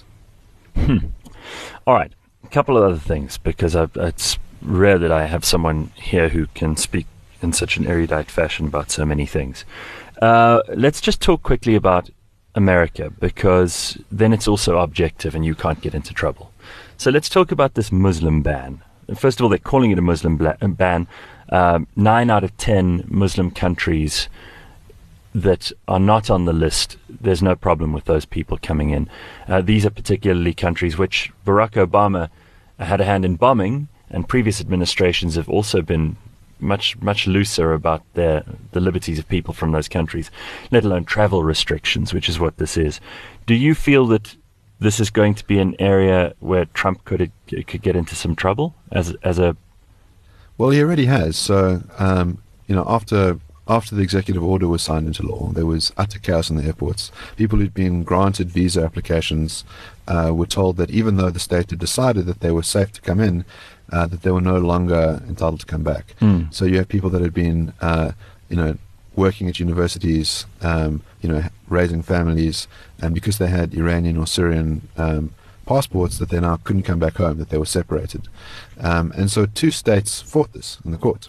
All right. A couple of other things, because it's rare that I have someone here who can speak in such an erudite fashion about so many things. Let's just talk quickly about America, because then it's also objective and you can't get into trouble. So let's talk about this Muslim ban. First of all, they're calling it a Muslim ban. 9 out of 10 Muslim countries that are not on the list, there's no problem with those people coming in. These are particularly countries which Barack Obama had a hand in bombing, and previous administrations have also been much looser about the liberties of people from those countries, let alone travel restrictions, which is what this is. Do you feel that this is going to be an area where Trump could get into some trouble as a... Well, he already has. So, after the executive order was signed into law, there was utter chaos in the airports. People who'd been granted visa applications were told that even though the state had decided that they were safe to come in, that they were no longer entitled to come back. So you have people that had been, working at universities, raising families, and because they had Iranian or Syrian passports, that they now couldn't come back home, that they were separated. And so 2 states fought this in the court.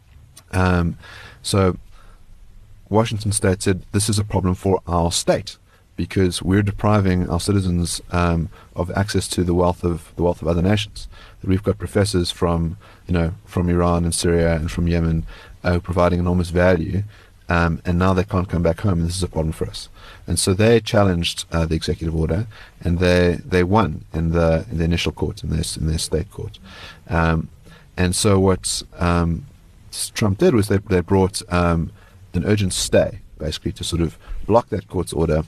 So Washington state said, this is a problem for our state, because we're depriving our citizens of access to the wealth of other nations. We've got professors from Iran and Syria and from Yemen providing enormous value, and now they can't come back home, and this is a problem for us. And so they challenged the executive order, and they won in the initial court, in their state court. And so what Trump did was they brought an urgent stay, basically, to sort of block that court's order,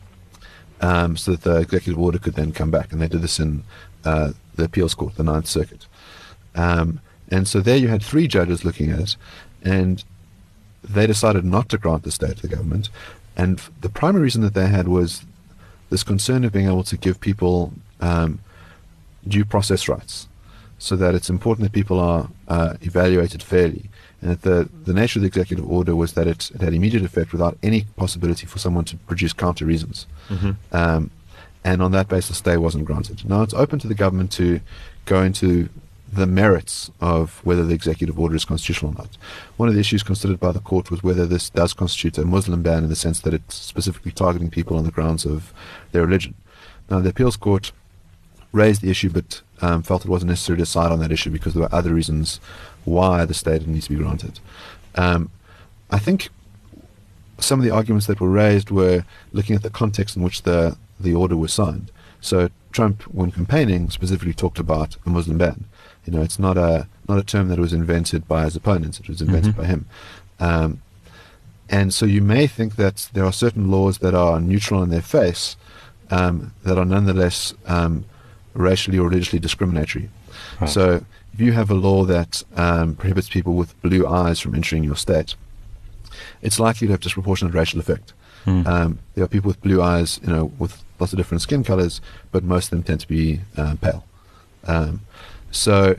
so that the executive order could then come back. And they did this in the appeals court, the Ninth Circuit. And so there you had 3 judges looking at it, and they decided not to grant the stay to the government. And the primary reason that they had was this concern of being able to give people due process rights, so that it's important that people are evaluated fairly. And that the nature of the executive order was that it had immediate effect without any possibility for someone to produce counter reasons. And on that basis, stay wasn't granted. Now it's open to the government to go into the merits of whether the executive order is constitutional or not. One of the issues considered by the court was whether this does constitute a Muslim ban, in the sense that it's specifically targeting people on the grounds of their religion. Now the appeals court raised the issue, but felt it wasn't necessary to decide on that issue because there were other reasons why the stay didn't need to be granted. I think some of the arguments that were raised were looking at the context in which the order was signed. So Trump, when campaigning, specifically talked about a Muslim ban. It's not a term that was invented by his opponents; it was invented by him. And so you may think that there are certain laws that are neutral in their face, that are nonetheless racially or religiously discriminatory. Right. So if you have a law that prohibits people with blue eyes from entering your state, it's likely to have disproportionate racial effect. There are people with blue eyes, with lots of different skin colors, but most of them tend to be pale. So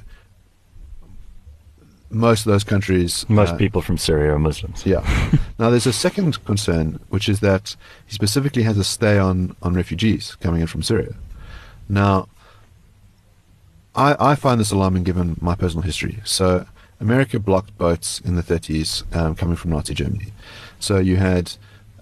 most of those countries... Most people from Syria are Muslims. Yeah. Now there's a second concern, which is that he specifically has a stay on refugees coming in from Syria. Now, I find this alarming given my personal history. So America blocked boats in the 30s coming from Nazi Germany. So you had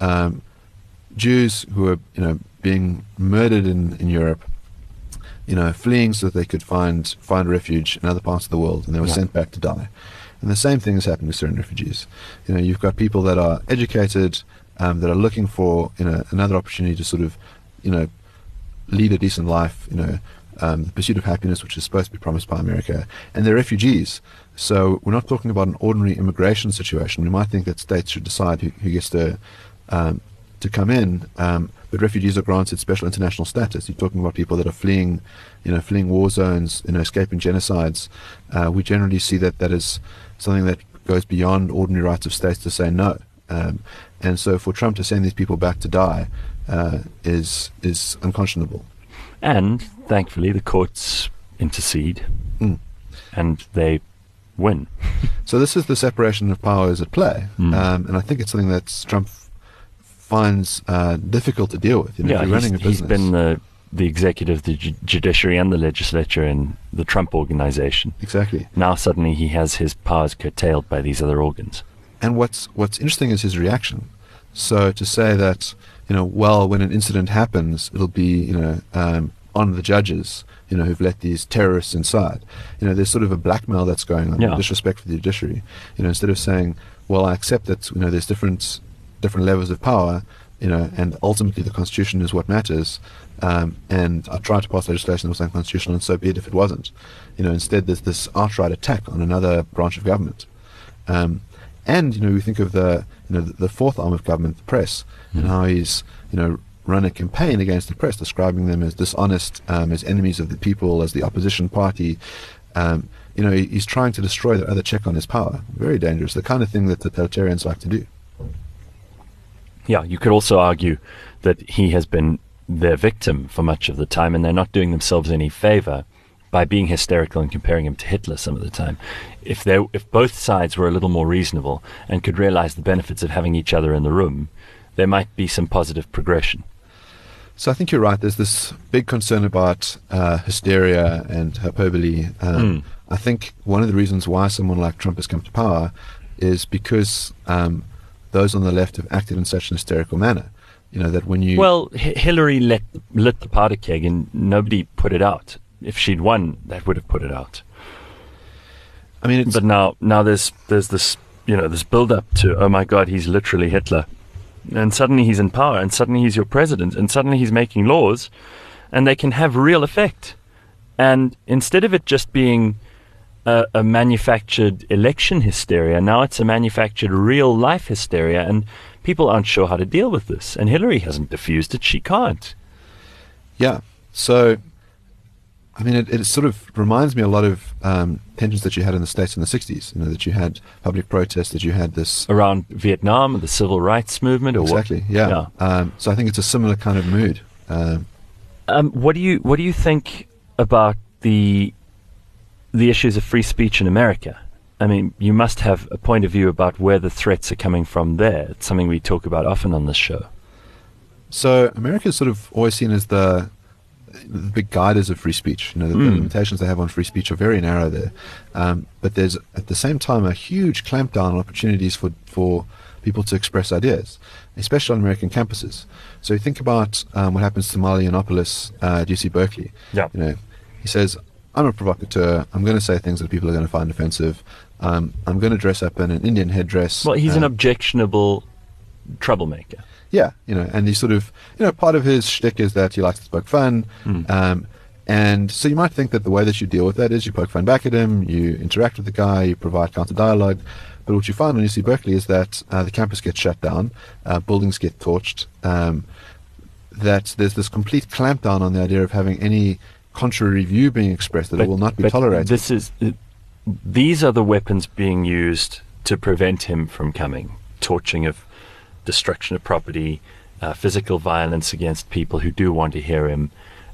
Jews who were being murdered in Europe, fleeing so that they could find refuge in other parts of the world, and they were sent back to die. And the same thing is happening with Syrian refugees. You've got people that are educated, that are looking for another opportunity to sort of lead a decent life, the pursuit of happiness, which is supposed to be promised by America, and they're refugees. So we're not talking about an ordinary immigration situation. We might think that states should decide who gets to come in, but refugees are granted special international status. You're talking about people that are fleeing war zones, escaping genocides. We generally see that is something that goes beyond ordinary rights of states to say no. And so for Trump to send these people back to die is unconscionable. And thankfully, the courts intercede, and they win. So this is the separation of powers at play, and I think it's something that Trump finds difficult to deal with. If you're running a business. He's been the executive, the judiciary, and the legislature in the Trump organization. Exactly. Now suddenly he has his powers curtailed by these other organs. And what's interesting is his reaction. So to say that, well, when an incident happens, it'll be, on the judges, who've let these terrorists inside. There's sort of a blackmail that's going on, disrespect for the judiciary. Instead of saying, well, I accept that, there's different levels of power, and ultimately the Constitution is what matters. And I tried to pass legislation that was unconstitutional, and so be it if it wasn't. Instead there's this outright attack on another branch of government. And we think of the fourth arm of government, the press, and how he's run a campaign against the press, describing them as dishonest, as enemies of the people, as the opposition party. He's trying to destroy that other check on his power. Very dangerous. The kind of thing that totalitarians like to do. Yeah, you could also argue that he has been their victim for much of the time, and they're not doing themselves any favor by being hysterical and comparing him to Hitler some of the time. If both sides were a little more reasonable and could realize the benefits of having each other in the room, there might be some positive progression. So I think you're right. There's this big concern about hysteria and hyperbole. I think one of the reasons why someone like Trump has come to power is because those on the left have acted in such an hysterical manner. That when you... Well, Hillary lit the powder keg and nobody put it out. If she'd won, that would have put it out. I mean, but now there's this this build up to, oh my God, he's literally Hitler, and suddenly he's in power, and suddenly he's your president, and suddenly he's making laws, and they can have real effect. And instead of it just being a manufactured election hysteria, now it's a manufactured real life hysteria, and people aren't sure how to deal with this. And Hillary hasn't diffused it; she can't. Yeah. So, I mean, it sort of reminds me a lot of tensions that you had in the States in the 60s, that you had public protests, that you had this... Around Vietnam, the civil rights movement, or exactly, what? Yeah. So I think it's a similar kind of mood. What do you think about the issues of free speech in America? I mean, you must have a point of view about where the threats are coming from there. It's something we talk about often on this show. So America is sort of always seen as the big guiders of free speech. The limitations they have on free speech are very narrow there. But there's, at the same time, a huge clampdown on opportunities for people to express ideas, especially on American campuses. So you think about what happens to Mali Yiannopoulos at UC Berkeley. Yeah. He says, I'm a provocateur. I'm going to say things that people are going to find offensive. I'm going to dress up in an Indian headdress. Well, he's an objectionable troublemaker. Yeah, and he sort of, part of his shtick is that he likes to poke fun. And so you might think that the way that you deal with that is you poke fun back at him, you interact with the guy, you provide counter dialogue. But what you find when UC Berkeley is that the campus gets shut down, buildings get torched, that there's this complete clampdown on the idea of having any contrary view being expressed, that it will not be tolerated. These are the weapons being used to prevent him from coming. Torching of destruction of property, physical violence against people who do want to hear him.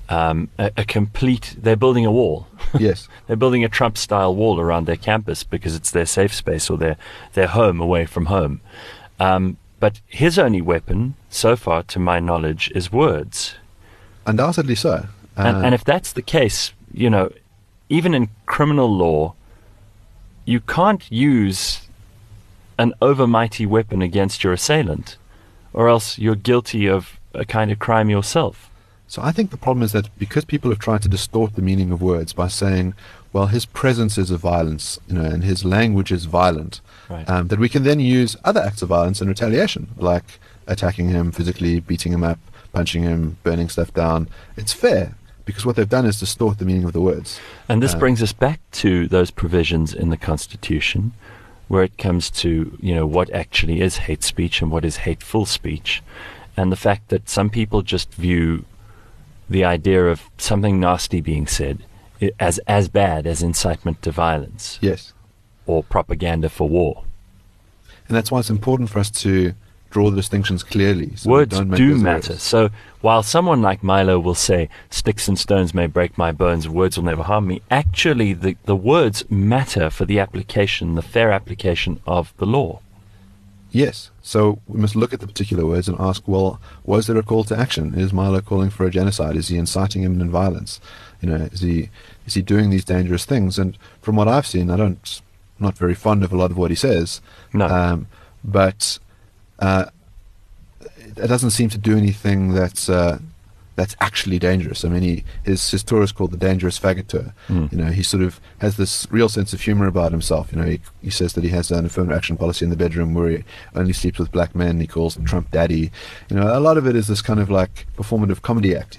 They're building a wall. Yes. They're building a Trump-style wall around their campus because it's their safe space or their home away from home. But his only weapon, so far, to my knowledge, is words. Undoubtedly so. And if that's the case, even in criminal law, you can't use an overmighty weapon against your assailant, or else you're guilty of a kind of crime yourself. So I think the problem is that because people have tried to distort the meaning of words by saying, well, his presence is a violence, and his language is violent, right. That we can then use other acts of violence in retaliation, like attacking him physically, beating him up, punching him, burning stuff down. It's fair, because what they've done is distort the meaning of the words. And this brings us back to those provisions in the Constitution where it comes to, what actually is hate speech and what is hateful speech, and the fact that some people just view the idea of something nasty being said as bad as incitement to violence. Yes. Or propaganda for war. And that's why it's important for us to draw the distinctions clearly. So words do matter. Errors. So while someone like Milo will say, sticks and stones may break my bones, words will never harm me, actually the words matter for the application, the fair application of the law. Yes. So we must look at the particular words and ask, well, was there a call to action? Is Milo calling for a genocide? Is he inciting imminent violence? Is he doing these dangerous things? And from what I've seen, I'm not very fond of a lot of what he says. No. But it doesn't seem to do anything that's actually dangerous. I mean, his tour is called the Dangerous Faggot Tour. He sort of has this real sense of humor about himself. He says that he has an affirmative action policy in the bedroom where he only sleeps with black men. He calls them Trump daddy. A lot of it is this kind of like performative comedy act.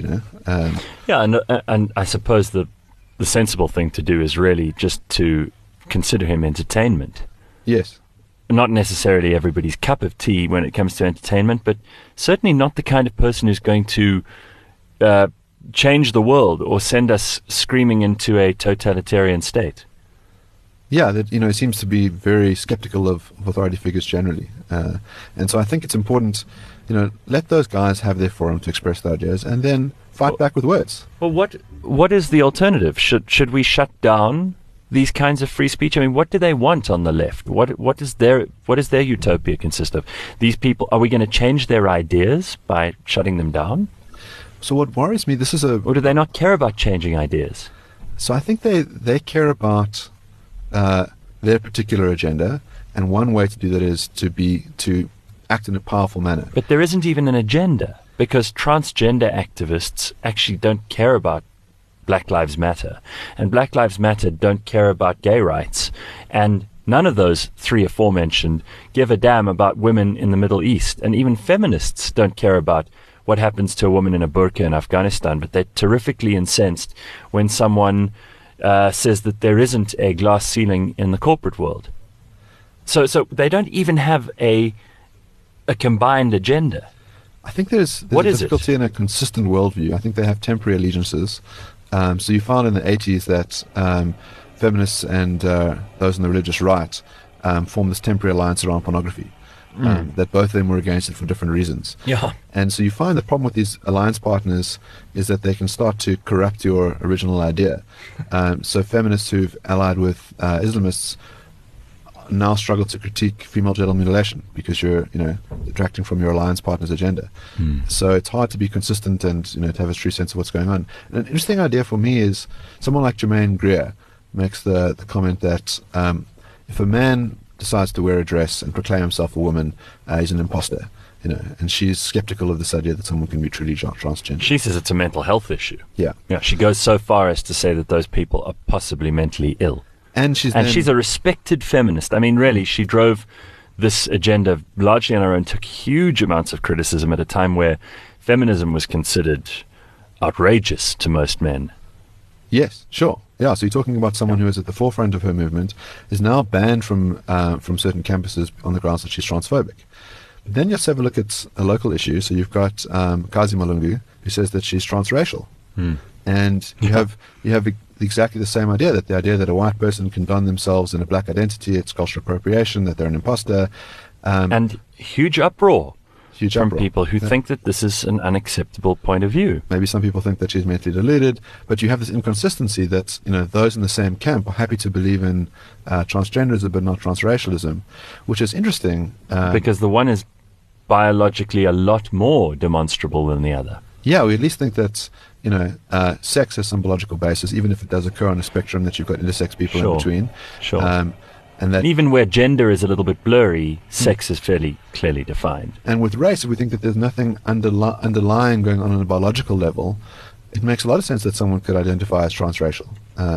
And I suppose the sensible thing to do is really just to consider him entertainment. Yes. Not necessarily everybody's cup of tea when it comes to entertainment, but certainly not the kind of person who's going to change the world or send us screaming into a totalitarian state. Yeah, that he seems to be very skeptical of authority figures generally, and so I think it's important, let those guys have their forum to express their ideas, and then fight back with words. Well, what is the alternative? Should we shut down these kinds of free speech? I mean, what do they want on the left? What is their utopia consist of? These people, are we going to change their ideas by shutting them down? So what worries me, or do they not care about changing ideas? So I think they care about their particular agenda, and one way to do that is to act in a powerful manner. But there isn't even an agenda, because transgender activists actually don't care about Black Lives Matter, and Black Lives Matter don't care about gay rights, and none of those three aforementioned give a damn about women in the Middle East, and even feminists don't care about what happens to a woman in a burqa in Afghanistan, but they're terrifically incensed when someone says that there isn't a glass ceiling in the corporate world. So they don't even have a combined agenda. I think there's a difficulty in a consistent worldview. I think they have temporary allegiances. So you found in the 80s that feminists and those on the religious right formed this temporary alliance around pornography. That both of them were against it for different reasons. Yeah. And so you find the problem with these alliance partners is that they can start to corrupt your original idea. So feminists who've allied with Islamists now struggle to critique female genital mutilation because you're, detracting from your alliance partner's agenda. So it's hard to be consistent and, to have a true sense of what's going on. And an interesting idea for me is someone like Germaine Greer makes the comment that if a man decides to wear a dress and proclaim himself a woman, he's an imposter. And she's skeptical of this idea that someone can be truly transgender. She says it's a mental health issue. Yeah. She goes so far as to say that those people are possibly mentally ill. And she's a respected feminist. I mean, really, she drove this agenda largely on her own, took huge amounts of criticism at a time where feminism was considered outrageous to most men. Yes, sure. Yeah, so you're talking about someone who is at the forefront of her movement, is now banned from certain campuses on the grounds that she's transphobic. But then let's have a look at a local issue. So you've got Kazi Malungu, who says that she's transracial. And you have exactly the same idea, that the idea that a white person can don themselves in a black identity, it's cultural appropriation, that they're an imposter. And huge uproar. From people who think that this is an unacceptable point of view. Maybe some people think that she's mentally deluded, but you have this inconsistency that those in the same camp are happy to believe in transgenderism but not transracialism, which is interesting. Because the one is biologically a lot more demonstrable than the other. Yeah, we at least think that sex has some biological basis, even if it does occur on a spectrum that you've got intersex people in between. Sure. And even where gender is a little bit blurry, sex is fairly clearly defined. And with race, if we think that there's nothing underlying going on a biological level, it makes a lot of sense that someone could identify as transracial.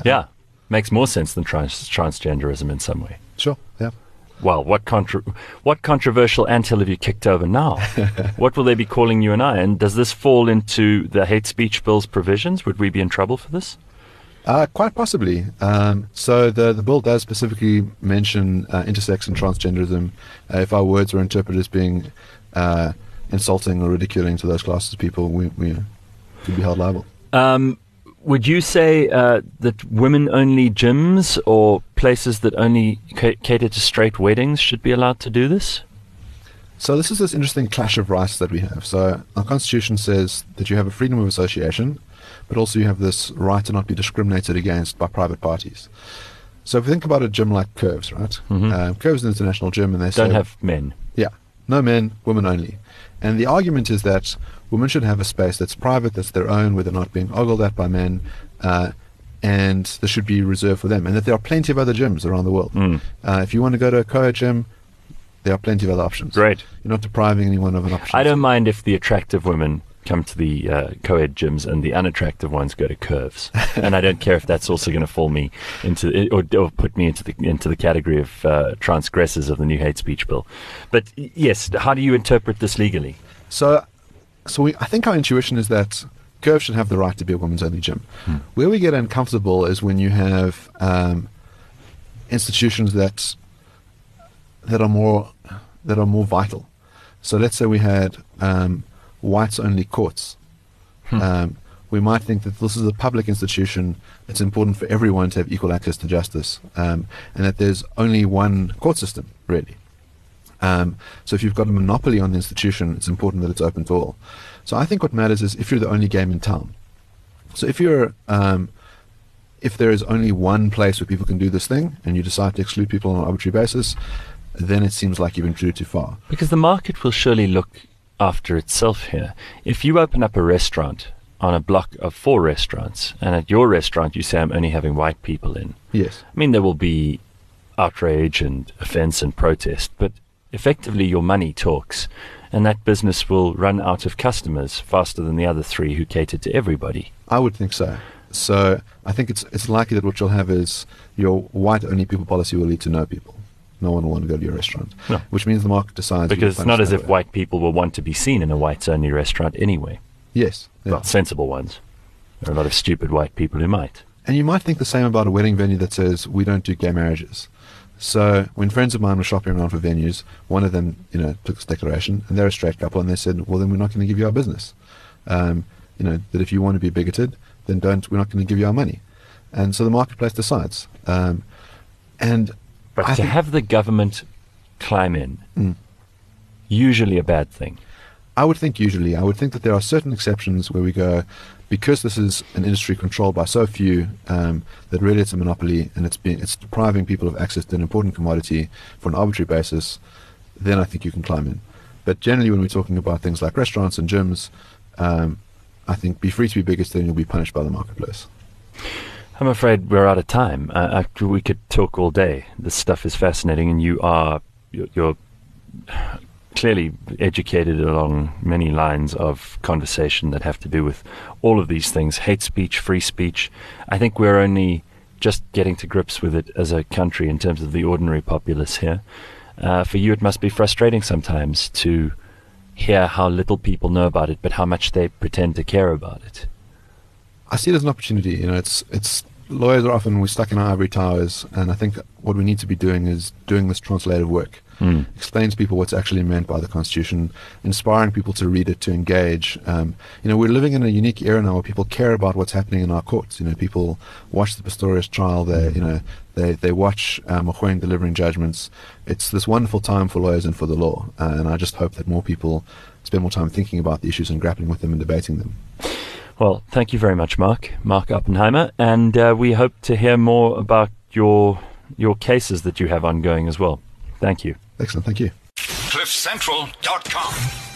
Makes more sense than transgenderism in some way. Sure, yeah. Well, what controversial anthill have you kicked over now? What will they be calling you and I? And does this fall into the hate speech bill's provisions? Would we be in trouble for this? Quite possibly. So the bill does specifically mention intersex and transgenderism. If our words were interpreted as being insulting or ridiculing to those classes of people, we could be held liable. Would you say that women-only gyms or places that only cater to straight weddings should be allowed to do this? So this is this interesting clash of rights that we have. So our Constitution says that you have a freedom of association, but also you have this right to not be discriminated against by private parties. So if we think about a gym like Curves, right? Curves is an international gym, and they Don't have men. Yeah, no men, women only. And the argument is that women should have a space that's private, that's their own, where they're not being ogled at by men, and this should be reserved for them. And that there are plenty of other gyms around the world. If you want to go to a co-ed gym, there are plenty of other options. Great. You're not depriving anyone of an option. I don't mind if the attractive women come to the co-ed gyms and the unattractive ones go to Curves, and I don't care if that's also going to fall me into or put me into the category of transgressors of the new hate speech bill. But yes, how do you interpret this legally? So I think our intuition is that Curves should have the right to be a women's only gym. Where we get uncomfortable is when you have institutions that are more vital. So let's say we had whites only courts. We might think that this is a public institution. It's important for everyone to have equal access to justice, and that there's only one court system, really. So if you've got a monopoly on the institution, it's important that it's open to all. So I think what matters is if you're the only game in town. So if there is only one place where people can do this thing, and you decide to exclude people on an arbitrary basis, then it seems like you've intruded too far. Because the market will surely look after itself here. If you open up a restaurant on a block of 4 restaurants, and at your restaurant you say, I'm only having white people in. Yes. I mean, there will be outrage and offense and protest, but effectively your money talks, and that business will run out of customers faster than the other 3 who cater to everybody. I would think so. So I think it's likely that what you'll have is your white-only people policy will lead to no people. No one will want to go to your restaurant. No. Which means the market decides. Because it's not as if white people will want to be seen in a whites-only restaurant anyway. Yes. Yeah. Well, sensible ones. There are a lot of stupid white people who might. And you might think the same about a wedding venue that says, we don't do gay marriages. So when friends of mine were shopping around for venues, one of them, took this declaration, and they're a straight couple, and they said, well, then we're not going to give you our business. That if you want to be bigoted, then we're not going to give you our money. And so the marketplace decides. But to have the government climb in, usually a bad thing. I would think that there are certain exceptions where we go, because this is an industry controlled by so few, that really it's a monopoly and it's depriving people of access to an important commodity for an arbitrary basis, then I think you can climb in. But generally when we're talking about things like restaurants and gyms, I think be free to be biggest, then you'll be punished by the marketplace. I'm afraid we're out of time. We could talk all day. This stuff is fascinating, and you're clearly educated along many lines of conversation that have to do with all of these things: hate speech, free speech. I think we're only just getting to grips with it as a country in terms of the ordinary populace here. For you, it must be frustrating sometimes to hear how little people know about it, but how much they pretend to care about it. I see it as an opportunity. It's lawyers are often, we're stuck in our ivory towers, and I think what we need to be doing is doing this translative work. Explain to people what's actually meant by the Constitution, inspiring people to read it, to engage. We're living in a unique era now where people care about what's happening in our courts. People watch the Pistorius trial. They watch Mogoeng delivering judgments. It's this wonderful time for lawyers and for the law, and I just hope that more people spend more time thinking about the issues and grappling with them and debating them. Well, thank you very much, Mark Oppenheimer, and we hope to hear more about your cases that you have ongoing as well. Thank you. Excellent, thank you. CliffCentral.com